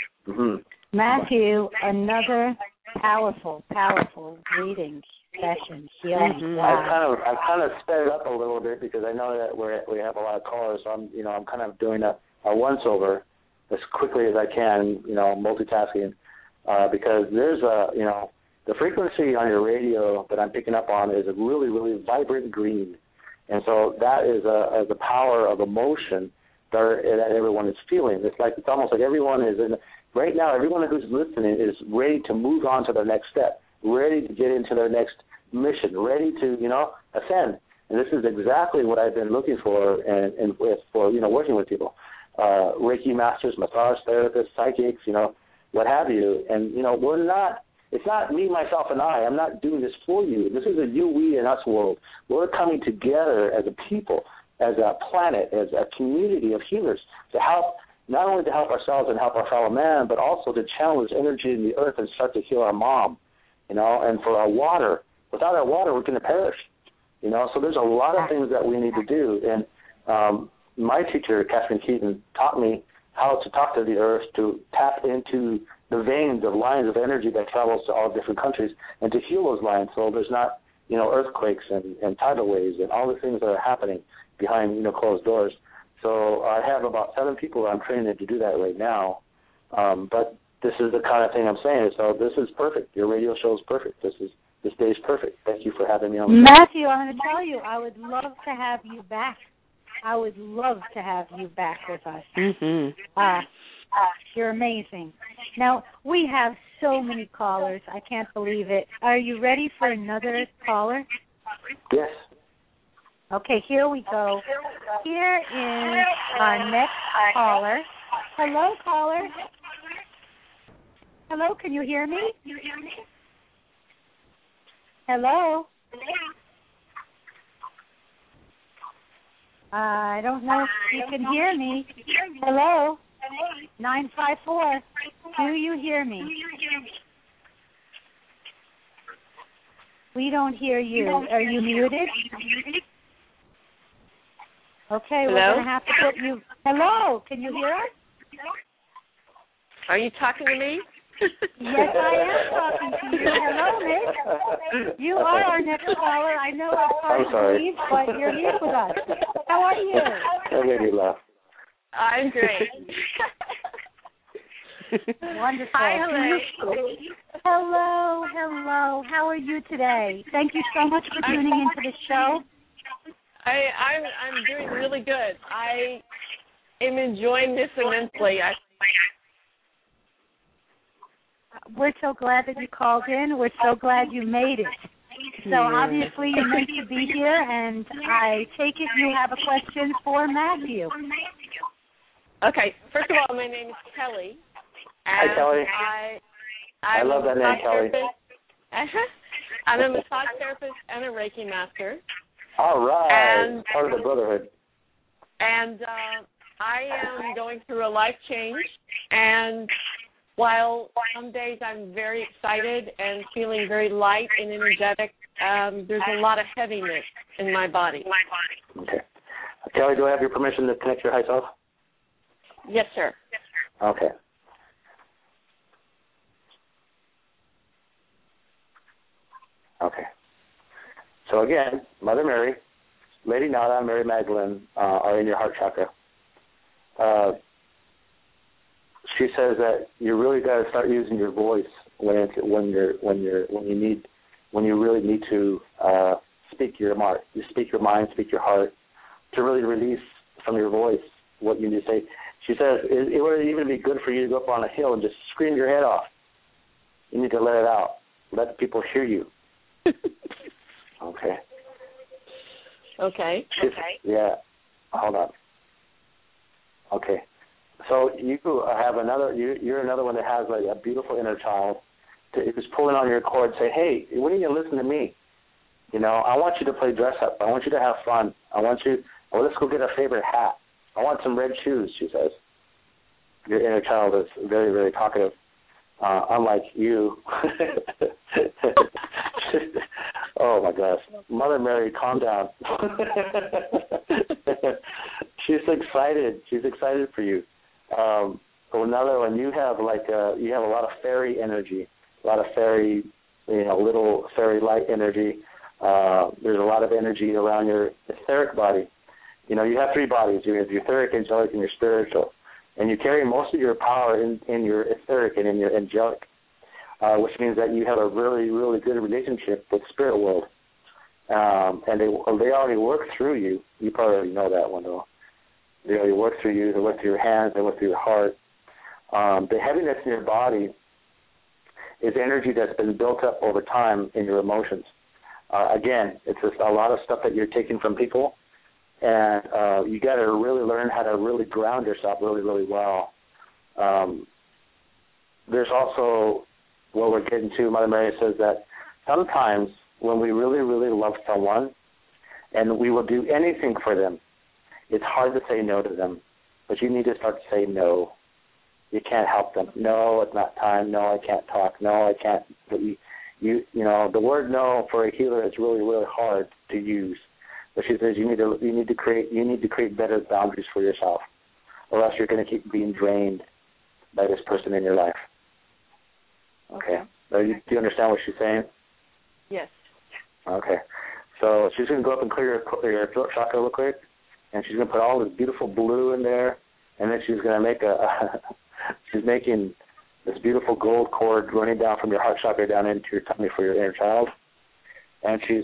Mm-hmm. Matthew, Bye. Another powerful, powerful reading session. Mm-hmm. Wow. I kind of, I kind of sped it up a little bit because I know that we're we have a lot of callers. So I'm, you know, I'm kind of doing a, a once over as quickly as I can. You know, multitasking uh, because there's a, you know, the frequency on your radio that I'm picking up on is a really, really vibrant green, and so that is a, a the power of emotion that, that everyone is feeling. It's like it's almost like everyone is in right now. Everyone who's listening is ready to move on to their next step, ready to get into their next mission, ready to you know ascend. And this is exactly what I've been looking for, and, and with for you know working with people, uh, Reiki masters, massage therapists, psychics, you know, what have you. And you know, we're not. It's not me, myself, and I. I'm not doing this for you. This is a you, we, and us world. We're coming together as a people, as a planet, as a community of healers to help, not only to help ourselves and help our fellow man, but also to channel this energy in the earth and start to heal our mom, you know, and for our water. Without our water, we're going to perish, you know. So there's a lot of things that we need to do. And um, my teacher, Catherine Keaton, taught me how to talk to the earth, to tap into the veins of lines of energy that travels to all different countries, and to heal those lines so there's not, you know, earthquakes and, and tidal waves and all the things that are happening behind, you know, closed doors. So I have about seven people that I'm training to do that right now. Um, but this is the kind of thing I'm saying. So this is perfect. Your radio show is perfect. This is this day is perfect. Thank you for having me on. Matthew, I'm going to tell you, I would love to have you back. I would love to have you back with us. Mm-hmm. Uh, you're amazing. Now, we have so many callers. I can't believe it. Are you ready for another caller? Yes. Okay, here we go. Here is our next caller. Hello, caller. Hello, can you hear me? Hello? Uh, I don't know if you can hear me. Hello? nine five four. Do you hear me? We don't hear you. Are you muted? Okay, Hello? we're going to have to put you... Hello, can you hear us? Are you talking to me? Yes, I am talking to you. Hello, Nick. You are our next caller. I know it's hard to believe, but you're here with us. How are you? That made me laugh. I'm great. Wonderful. Hi, hello. Hello, hello. How are you today? Thank you so much for tuning into the show. I, I'm I'm doing really good. I am enjoying this immensely. I, We're so glad that you called in. We're so glad you made it. So obviously you're meant to be here, and I take it you have a question for Matthew. Okay. First of all, my name is Kelly. Hi, Kelly. I, I love that name, Kelly. I'm a massage therapist and a Reiki master. All right. And, part of the brotherhood. And uh, I am going through a life change, and while some days I'm very excited and feeling very light and energetic, um, there's a lot of heaviness in my body. Okay. Kelly, do I have your permission to connect your high self? Yes, sir. Okay. Okay. So again, Mother Mary, Lady Nada, and Mary Magdalene uh, are in your heart chakra. Uh, she says that you really got to start using your voice when it's, when you're when you're when you need when you really need to uh, speak your mind, you speak your mind, speak your heart, to really release from your voice what you need to say. She says it, it would even be good for you to go up on a hill and just scream your head off. You need to let it out. Let people hear you. Okay. Okay. She's, okay. Yeah. Hold on. Okay. So you have another. You, you're another one that has like a beautiful inner child to, who's pulling on your cord, say, "Hey, when are you gonna listen to me? You know, I want you to play dress up. I want you to have fun. I want you. Well, let's go get a favorite hat. I want some red shoes." She says. Your inner child is very, very talkative, uh, unlike you. Oh my gosh, Mother Mary, calm down. She's excited. She's excited for you. Um, another one, you have like a, you have a lot of fairy energy, a lot of fairy, you know, little fairy light energy. Uh, there's a lot of energy around your etheric body. You know, you have three bodies. You have your etheric, angelic, and your spiritual. And you carry most of your power in, in your etheric and in your angelic, uh, which means that you have a really, really good relationship with spirit world. Um, and they they already work through you. You probably already know that one, though. They already work through you. They work through your hands. They work through your heart. Um, the heaviness in your body is energy that's been built up over time in your emotions. Uh, again, it's just a lot of stuff that you're taking from people. And uh, you got to really learn how to really ground yourself really, really well. Um, there's also what we're getting to. Mother Mary says that sometimes when we really, really love someone and we will do anything for them, it's hard to say no to them. But you need to start to say no. You can't help them. No, it's not time. No, I can't talk. No, I can't. But you, you, you know, the word no for a healer is really, really hard to use. But she says you need to you need to create you need to create better boundaries for yourself, or else you're going to keep being drained by this person in your life. Okay. okay. You, do you understand what she's saying? Yes. Okay. So she's going to go up and clear your, your throat chakra real quick, and she's going to put all this beautiful blue in there, and then she's going to make a, a she's making this beautiful gold cord running down from your heart chakra down into your tummy for your inner child, and she's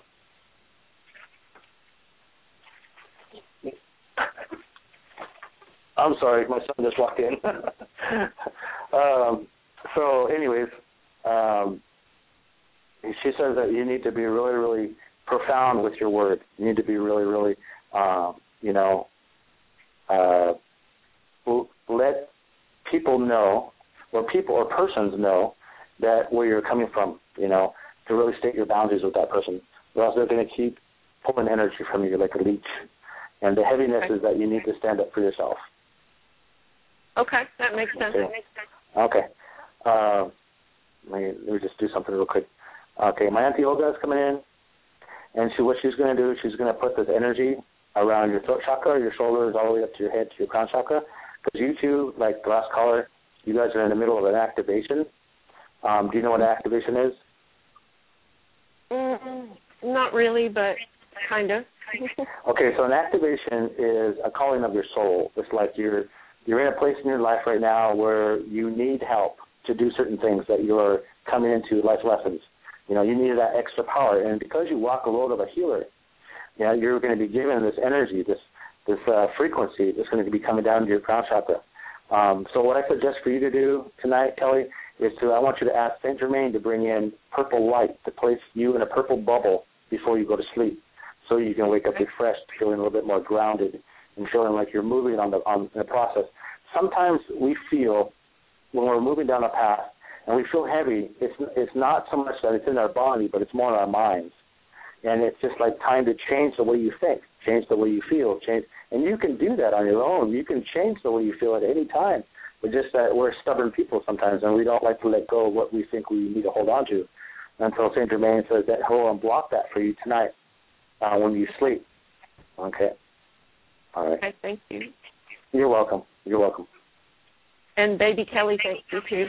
I'm sorry, my son just walked in. um, so, anyways, um, she says that you need to be really, really profound with your word. You need to be really, really, uh, you know, uh, let people know, or people or persons know that where you're coming from. You know, to really state your boundaries with that person, or else they're going to keep pulling energy from you like a leech. And the heaviness okay. is that you need to stand up for yourself. Okay, that makes sense. Okay. Okay. Uh, let, me, let me just do something real quick. Okay, my Auntie Olga is coming in, and she, what she's going to do, she's going to put this energy around your throat chakra, your shoulders, all the way up to your head, to your crown chakra, because you two, like the last caller, you guys are in the middle of an activation. Um, do you know what an activation is? Mm, not really, but kind of. Okay, so an activation is a calling of your soul. It's like you're you're in a place in your life right now where you need help to do certain things that you're coming into life lessons. You know, you need that extra power, and because you walk the road of a healer, you know, you're going to be given this energy, this this uh, frequency that's going to be coming down to your crown chakra. Um, so what I suggest for you to do tonight, Kelly, is to I want you to ask Saint Germain to bring in purple light to place you in a purple bubble before you go to sleep, so you can wake up refreshed, feeling a little bit more grounded, and feeling like you're moving on the on the process. Sometimes we feel when we're moving down a path and we feel heavy, it's it's not so much that it's in our body, but it's more in our minds. And it's just like time to change the way you think, change the way you feel, change. And you can do that on your own. You can change the way you feel at any time. But just that we're stubborn people sometimes, and we don't like to let go of what we think we need to hold on to. Until Saint Germain says that he'll unblock that for you tonight uh, when you sleep. Okay. All right. Okay, thank you. You're welcome. You're welcome. And baby Kelly, thank you too.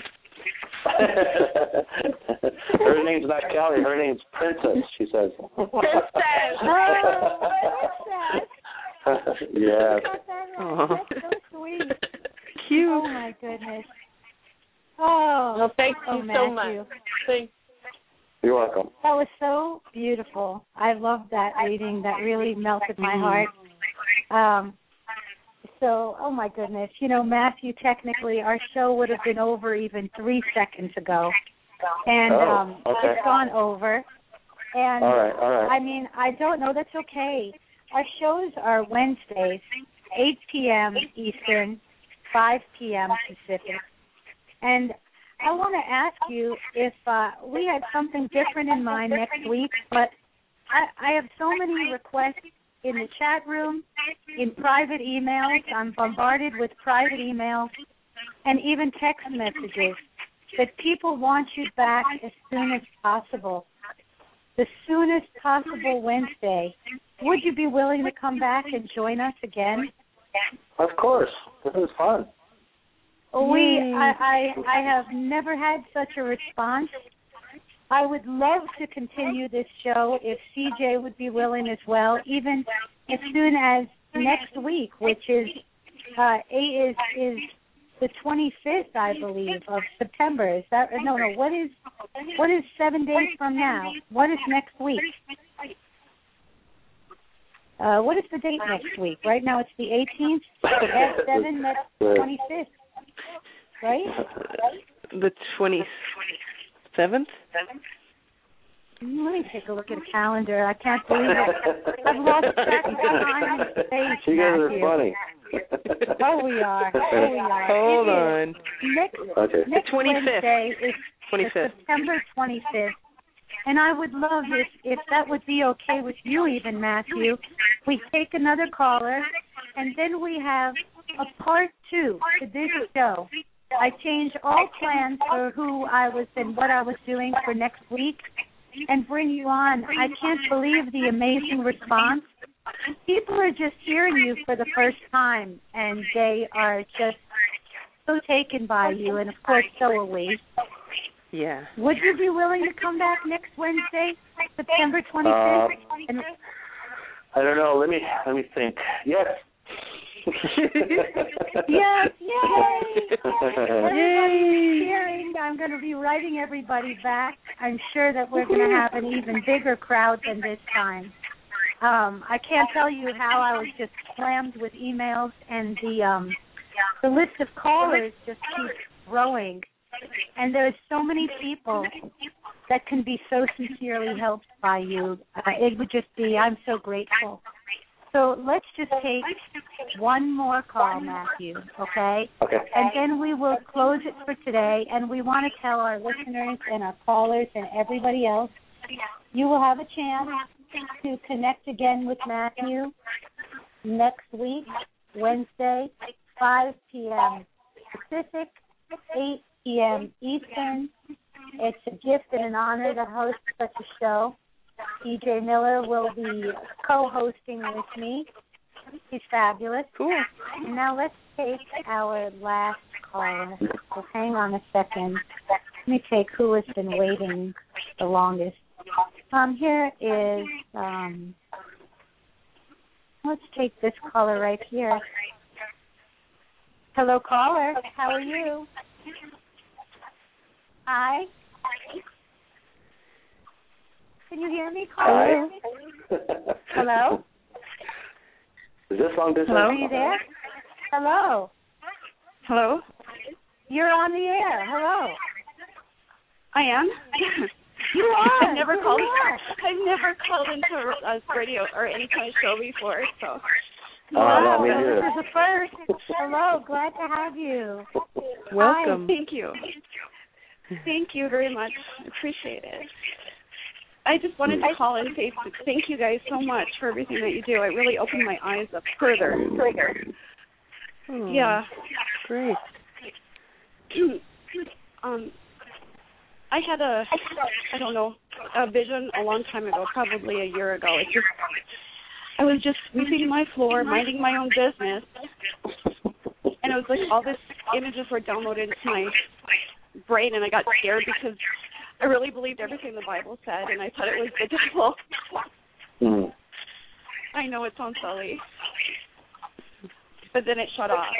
Her name's not Kelly. Her name's Princess, she says. Princess! Oh, Princess! Yeah. Oh. That's so sweet. Cute. Oh, my goodness. Oh, well, thank you oh, so Matthew. much. Thanks. You're welcome. That was so beautiful. I loved that reading. That really melted my heart. Um, so, oh my goodness. You know, Matthew, technically our show would have been over even three seconds ago. And oh, um, okay. it's gone over. And all right, all right. I mean, I don't know. That's okay. Our shows are Wednesdays, eight p.m. Eastern, five p.m. Pacific. And I want to ask you if uh, we had something different in mind next week, but I, I have so many requests in the chat room, in private emails. I'm bombarded with private emails and even text messages that people want you back as soon as possible. The soonest possible Wednesday. Would you be willing to come back and join us again? Of course. This is fun. We, I, I, I have never had such a response. I would love to continue this show if C J would be willing as well, even as soon as next week, which is uh, is is the twenty-fifth, I believe, of September. Is that no, no? What is what is seven days from now? What is next week? Uh, what is the date next week? Right now it's the eighteenth. At seven, that's twenty-fifth. Right? The twenty-seventh? Let me take a look at the calendar. I can't believe it. I've lost track of time and space, You guys Matthew. are funny. Oh, we are. Oh, we are. Hold It on. is. Next, Okay. next twenty-fifth. Wednesday is twenty-fifth. September twenty-fifth. And I would love if, if that would be okay with you even, Matthew. We take another caller, and then we have a part two to this show. I changed all plans for who I was and what I was doing for next week and bring you on. I can't believe the amazing response. People are just hearing you for the first time, and they are just so taken by you, and of course, so are we. Yeah. Would you be willing to come back next Wednesday, September twenty-fifth? Uh, and I don't know. Let me let me think. Yes. Yes, yay! Everybody's cheering. I'm going to be writing everybody back. I'm sure that we're going to have an even bigger crowd than this time. Um, I can't tell you how I was just slammed with emails, and the um, the list of callers just keeps growing. And there's so many people that can be so sincerely helped by you. Uh, it would just be, I'm so grateful. So let's just take one more call, Matthew, okay? Okay. And then we will close it for today, and we want to tell our listeners and our callers and everybody else, you will have a chance to connect again with Matthew next week, Wednesday, five p.m. Pacific, eight p.m. Eastern. It's a gift and an honor to host such a show. C J Miller will be co-hosting with me. He's fabulous. Cool. And now let's take our last caller. So hang on a second. Let me take who has been waiting the longest. Um, here is, um, let's take this caller right here. Hello, caller. How are you? Hi. Can you hear me, caller? Hello? Is this long distance? Hello? Are you there? Hello. Hello? You're on the air. Hello. I am? You are. I've never you called are. I've never called into a radio or any kind of show before, so Wow, no, me this neither. is a first. Hello, glad to have you. Welcome. Hi, thank you. Thank you very much. Appreciate it. I just wanted to call and say thank you guys so much for everything that you do. It really opened my eyes up further. Further. Oh, Yeah. Great. um, I had a, I don't know, a vision a long time ago, probably a year ago. It just, I was just sweeping my floor, minding my own business, and it was like all these images were downloaded into my brain, and I got scared because I really believed everything the Bible said, and I thought it was the devil. Mm. I know it sounds silly, but then it shut off.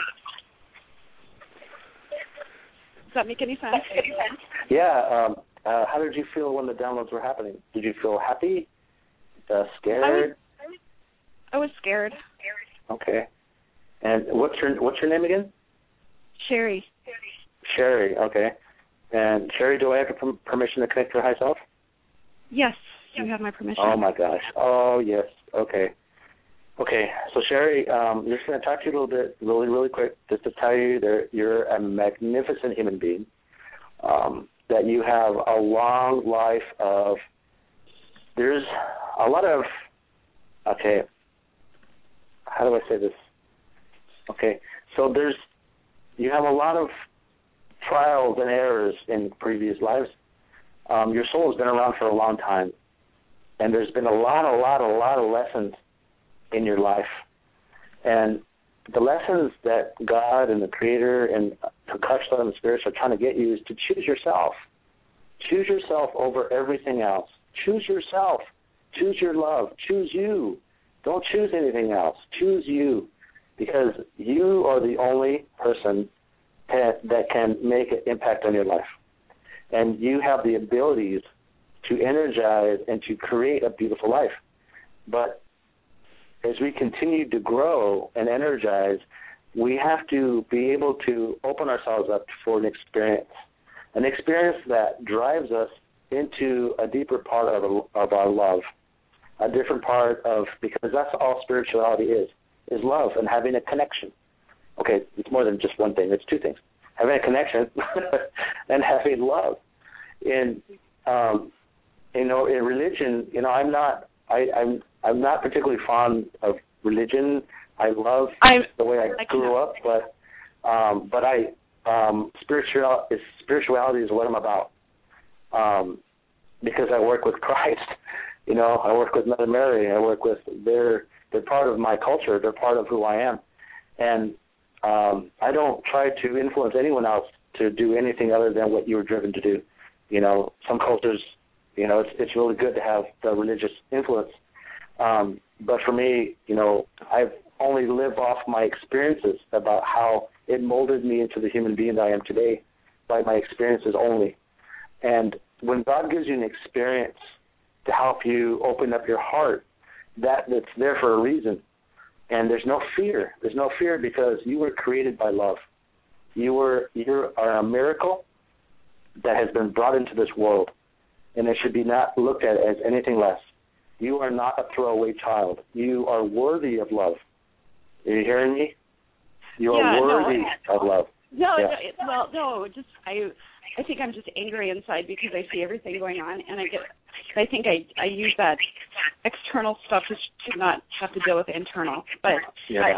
Does that make any sense? Yeah. Um, uh, how did you feel when the downloads were happening? Did you feel happy? Uh, scared? I was, I was scared. Okay. And what's your what's your name again? Sherry. Sherry. Okay. And Sherry, do I have your permission to connect to your high self? Yes, you have my permission. Oh my gosh. Oh yes. Okay. Okay. So Sherry, um, just going to talk to you a little bit, really, really quick, just to tell you that you're a magnificent human being. Um, that you have a long life of. There's a lot of. Okay. How do I say this? Okay. So there's. You have a lot of trials and errors in previous lives. Um, your soul has been around for a long time, and there's been a lot, a lot, a lot of lessons in your life. And the lessons that God and the Creator and Takashla and the spirits are trying to get you is to choose yourself. Choose yourself over everything else. Choose yourself. Choose your love. Choose you. Don't choose anything else. Choose you, because you are the only person that, that can make an impact on your life. And you have the abilities to energize and to create a beautiful life. But as we continue to grow and energize, we have to be able to open ourselves up for an experience, an experience that drives us into a deeper part of, of our love, a different part of, because that's all spirituality is, is love and having a connection. Okay, it's more than just one thing. It's two things. Having a connection and having love. In, um, you know, in religion, you know, I'm not, I, I'm, I'm not particularly fond of religion. I love I, the way I, I grew up, but, um, but I, um, spiritual, is, spirituality is what I'm about. Um, because I work with Christ, you know, I work with Mother Mary, I work with, they're, they're part of my culture, they're part of who I am. And um, I don't try to influence anyone else to do anything other than what you were driven to do. You know, some cultures, you know, it's it's really good to have the religious influence. Um, but for me, you know, I've only lived off my experiences about how it molded me into the human being that I am today by my experiences only. And when God gives you an experience to help you open up your heart, that that's there for a reason. And there's no fear. There's no fear because you were created by love. You were you are a miracle that has been brought into this world, and it should be not looked at as anything less. You are not a throwaway child. You are worthy of love. Are you hearing me? You yeah, are worthy no, of love. No, yeah. no it, well, no, just I, I think I'm just angry inside because I see everything going on, and I get, I think I, I use that external stuff to, to not have to deal with internal. But yeah, I,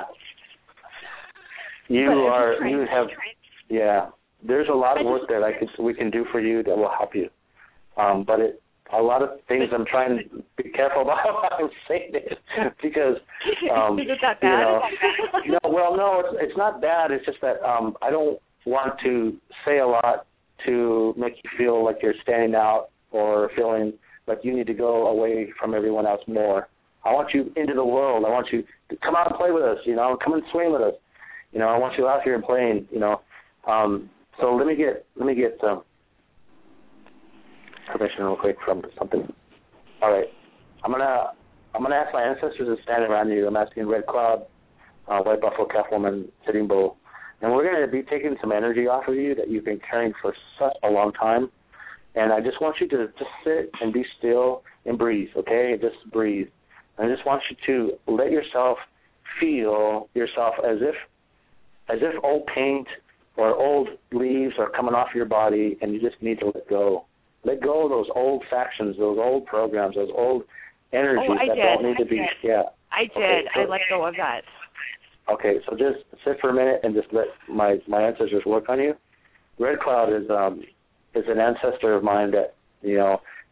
you but are. You have. Yeah. There's a lot of work that I could we can do for you that will help you. Um, but it, a lot of things I'm trying to be careful about how I'm saying it because um, is it that bad? You know, no, well, no, it's, it's not bad. It's just that um, I don't want to say a lot to make you feel like you're standing out or feeling like you need to go away from everyone else more. I want you into the world. I want you to come out and play with us. You know, come and swing with us. You know, I want you out here and playing. You know. Um, So let me get let me get um, permission real quick from something. All right, I'm gonna I'm gonna ask my ancestors to stand around you. I'm asking Red Cloud, uh, White Buffalo, Catwoman, Sitting Bull, and we're gonna be taking some energy off of you that you've been carrying for such a long time. And I just want you to just sit and be still and breathe. Okay, just breathe. I just want you to let yourself feel yourself as if as if old paint or old leaves are coming off your body, and you just need to let go. Let go of those old factions, those old programs, those old energies oh, I that did. don't need I to be. Did. Yeah. I did. Okay, so, I let go of that. Okay, so just sit for a minute and just let my, my ancestors work on you. Red Cloud is um is an ancestor of mine that you know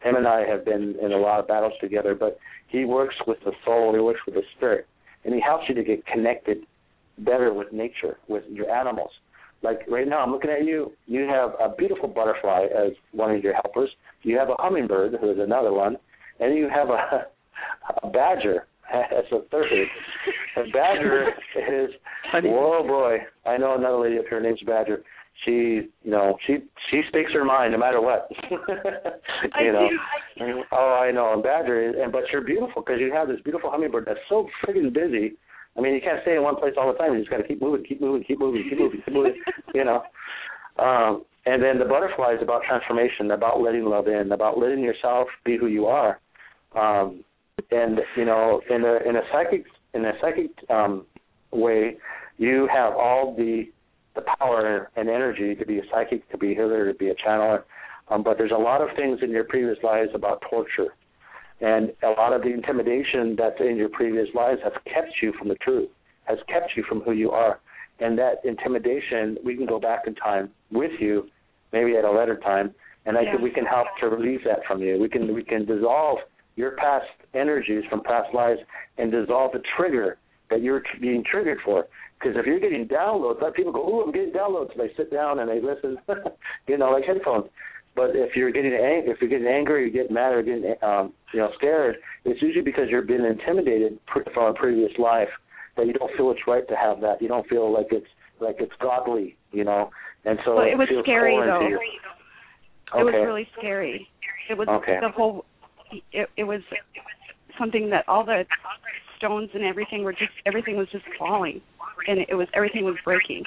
him and I have been in a lot of battles together, but he works with the soul, he works with the spirit, and he helps you to get connected better with nature, with your animals. Like right now, I'm looking at you. You have a beautiful butterfly as one of your helpers. You have a hummingbird, who is another one, and you have a, a badger as a third. A badger is, whoa, boy, I know another lady up here, her name's Badger. She, you know, she she speaks her mind no matter what. you I know. do. Oh, I know. And Badger is, and but you're beautiful because you have this beautiful hummingbird that's so friggin' busy. I mean, you can't stay in one place all the time. You just got to keep moving, keep moving, keep moving, keep moving, keep moving. You know. Um, and then the butterfly is about transformation, about letting love in, about letting yourself be who you are. Um, and you know, in a in a psychic in a psychic um, way, you have all the the power and energy to be a psychic, to be a healer, to be a channeler. Um, but there's a lot of things in your previous lives about torture. And a lot of the intimidation that's in your previous lives has kept you from the truth, has kept you from who you are. And that intimidation, we can go back in time with you, maybe at a later time, and I yeah. can, we can help to release that from you. We can we can dissolve your past energies from past lives and dissolve the trigger that you're tr- being triggered for. Because if you're getting downloads, like people go, "Oh, I'm getting downloads," and they sit down and they listen, you know, like headphones. But if you're getting ang- if you're getting angry, you get mad, or getting um, you know scared, it's usually because you've been intimidated pr- from a previous life that you don't feel it's right to have that. You don't feel like it's like it's godly, you know. And so well, it was feels scary foreign though. to you. It Okay. was really scary. It was Okay. the whole. It, it was something that all the stones and everything were just everything was just falling, and it was everything was breaking,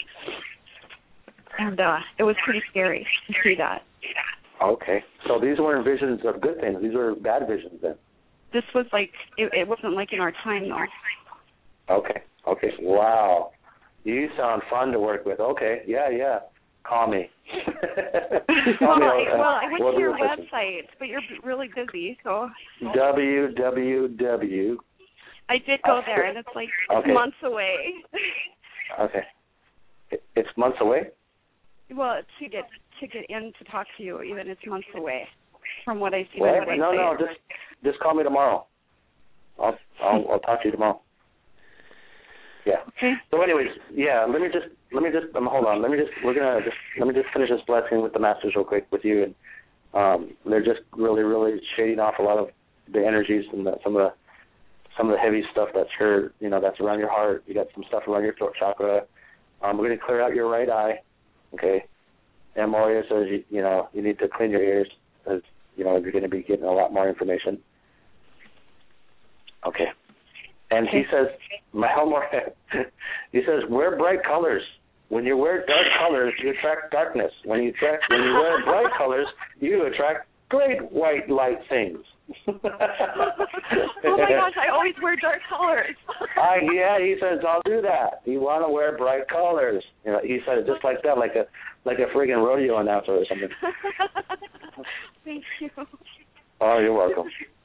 and uh, it was pretty scary to see that. Okay, so these weren't visions of good things; these were bad visions then. This was like it, it wasn't like in our time though. Okay, okay, wow, you sound fun to work with. Okay, yeah, yeah, call me. well, me, I, uh, well, I went we'll to your do a session. website, but you're really busy, so. W W W. I did go there, and it's like Okay. months away. Okay, It- it's months away. Well, to get to get in to talk to you, even it's months away from what I see. What? on the No, no, website. just just call me tomorrow. I'll I'll, I'll talk to you tomorrow. Yeah. Okay. So, anyways, yeah. Let me just let me just um, hold on. Let me just we're gonna just let me just finish this blessing with the masters real quick with you, and um, they're just really really shading off a lot of the energies and the, some of the some of the heavy stuff that's here, you know, that's around your heart. You got some stuff around your throat chakra. Um, we're gonna clear out your right eye. Okay. And Moria says you you know you need to clean your ears because you know you're going to be getting a lot more information. Okay. And he says, my Moria, he says wear bright colors. When you wear dark colors, you attract darkness. When you attract when you wear bright colors, you attract great white light things. Oh my gosh, I always wear dark colors. I, yeah, he says I'll do that. You want to wear bright colors. You know, he said it just like that, like a like a friggin' rodeo announcer or something. Thank you. Oh, you're welcome.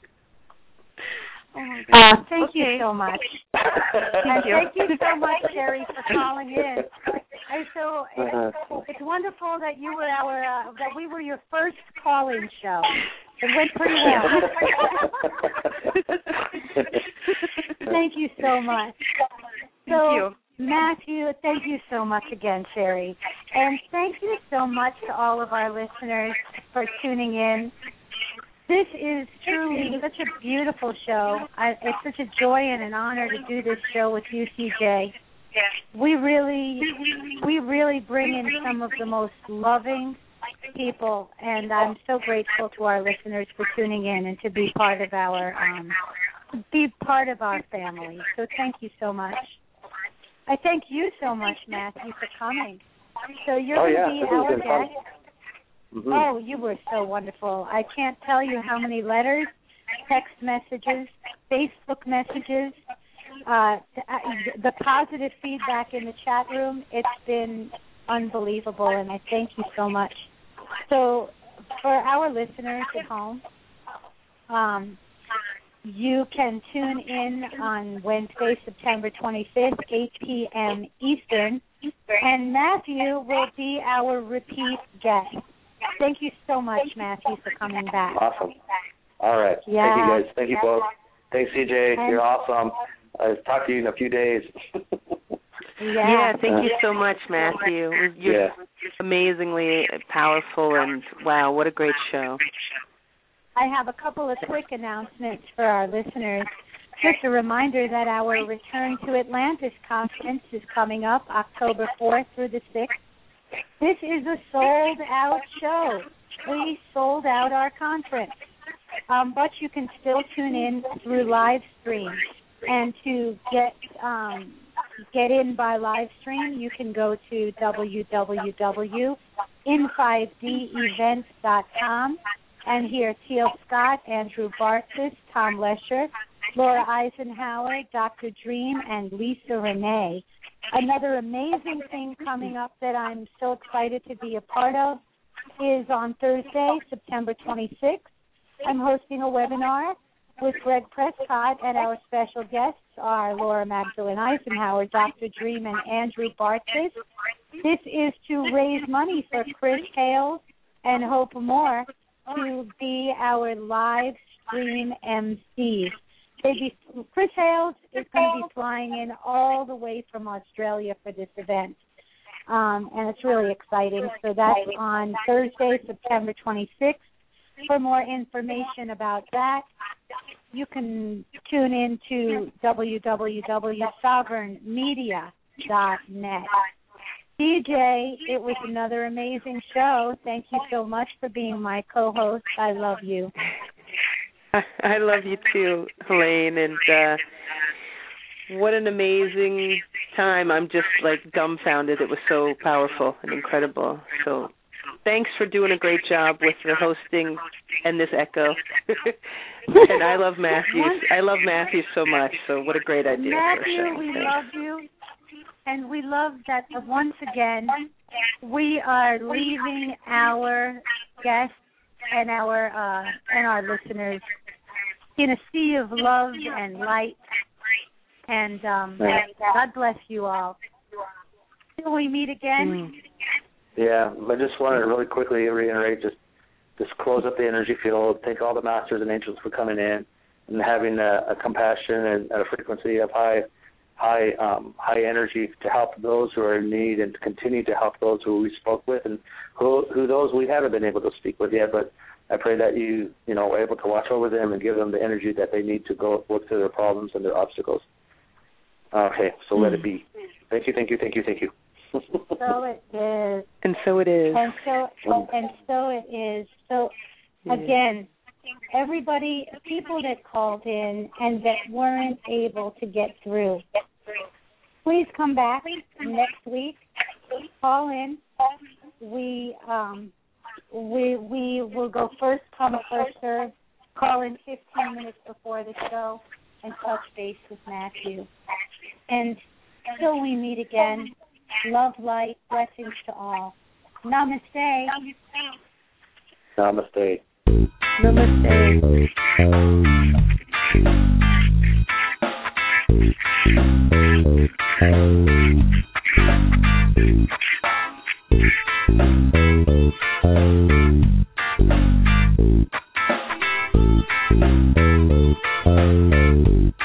Oh my Uh, God. thank okay. you so much. Thank and you. thank you so much, Sherry, for calling in. I so Uh-huh. it's, it's wonderful that you were our uh, that we were your first call-in show. It went pretty well. Thank you so much. Thank so, you. Matthew, thank you so much again, Sherry. And thank you so much to all of our listeners for tuning in. This is truly such a beautiful show. I, it's such a joy and an honor to do this show with you, C J. We really, we really bring in some of the most loving people, and I'm so grateful to our listeners for tuning in and to be part of our, um, be part of our family. So thank you so much. I thank you so much, Matthew, for coming. So you're Oh, going to yeah, be this has our been fun. guest. Mm-hmm. Oh, you were so wonderful. I can't tell you how many letters, text messages, Facebook messages, uh, the positive feedback in the chat room. It's been unbelievable, and I thank you so much. So for our listeners at home, um, you can tune in on Wednesday, September twenty-fifth, eight p.m. Eastern, and Matthew will be our repeat guest. Thank you so much, Matthew, for coming back. Awesome. All right. Yeah. Thank you, guys. Thank you both. Thanks, C J. And You're awesome. I'll talk to you in a few days. Yeah. yeah, thank you so much, Matthew. You're yeah. amazingly powerful, and wow, what a great show. I have a couple of quick announcements for our listeners. Just a reminder that our Return to Atlantis conference is coming up October fourth through the sixth. This is a sold-out show. We sold out our conference. Um, but you can still tune in through live stream. And to get um, get in by live stream, you can go to w w w dot in five d events dot com and hear Teal Scott, Andrew Bartzis, Tom Lesher, Laura Eisenhower, Doctor Dream, and Lisa Renee. Another amazing thing coming up that I'm so excited to be a part of is on Thursday, September twenty-sixth. I'm hosting a webinar with Greg Prescott, and our special guests are Laura Magdalene Eisenhower, Doctor Dream, and Andrew Bartzis. This is to raise money for Chris Hales and Hope Moore to be our live stream M Cs. They be, Chris Hales is going to be flying in all the way from Australia for this event, um, and it's really exciting. So that's on Thursday, September twenty-sixth. For more information about that, you can tune in to w w w dot sovereign media dot net. D J, it was another amazing show. Thank you so much for being my co-host. I love you. I love you too, Helene, and uh, what an amazing time. I'm just like dumbfounded. It was so powerful and incredible. So thanks for doing a great job with the hosting and this echo. And I love Matthew. I love Matthew so much. So what a great idea. Matthew, for a show. we Thanks. love you. And we love that once again we are leaving our guests and our uh, and our listeners in a sea of love and light. And um, God bless you all. Till we meet again. Yeah, I just wanted to really quickly reiterate, just just close up the energy field, thank all the masters and angels for coming in and having a, a compassion and a frequency of high high um, high energy to help those who are in need and to continue to help those who we spoke with and who, who those we haven't been able to speak with yet. But I pray that you, you know, are able to watch over them and give them the energy that they need to go work through their problems and their obstacles. Okay, so mm. let it be. Thank you, thank you, thank you, thank you. So it is. And so it is. And so and so it is. So again, everybody, people that called in and that weren't able to get through, please come back next week. Call in. We um we we will go first come first serve. Call in fifteen minutes before the show and touch base with Matthew. And till we meet again, love, light, blessings to all. Namaste. Namaste. Namaste. Thank you.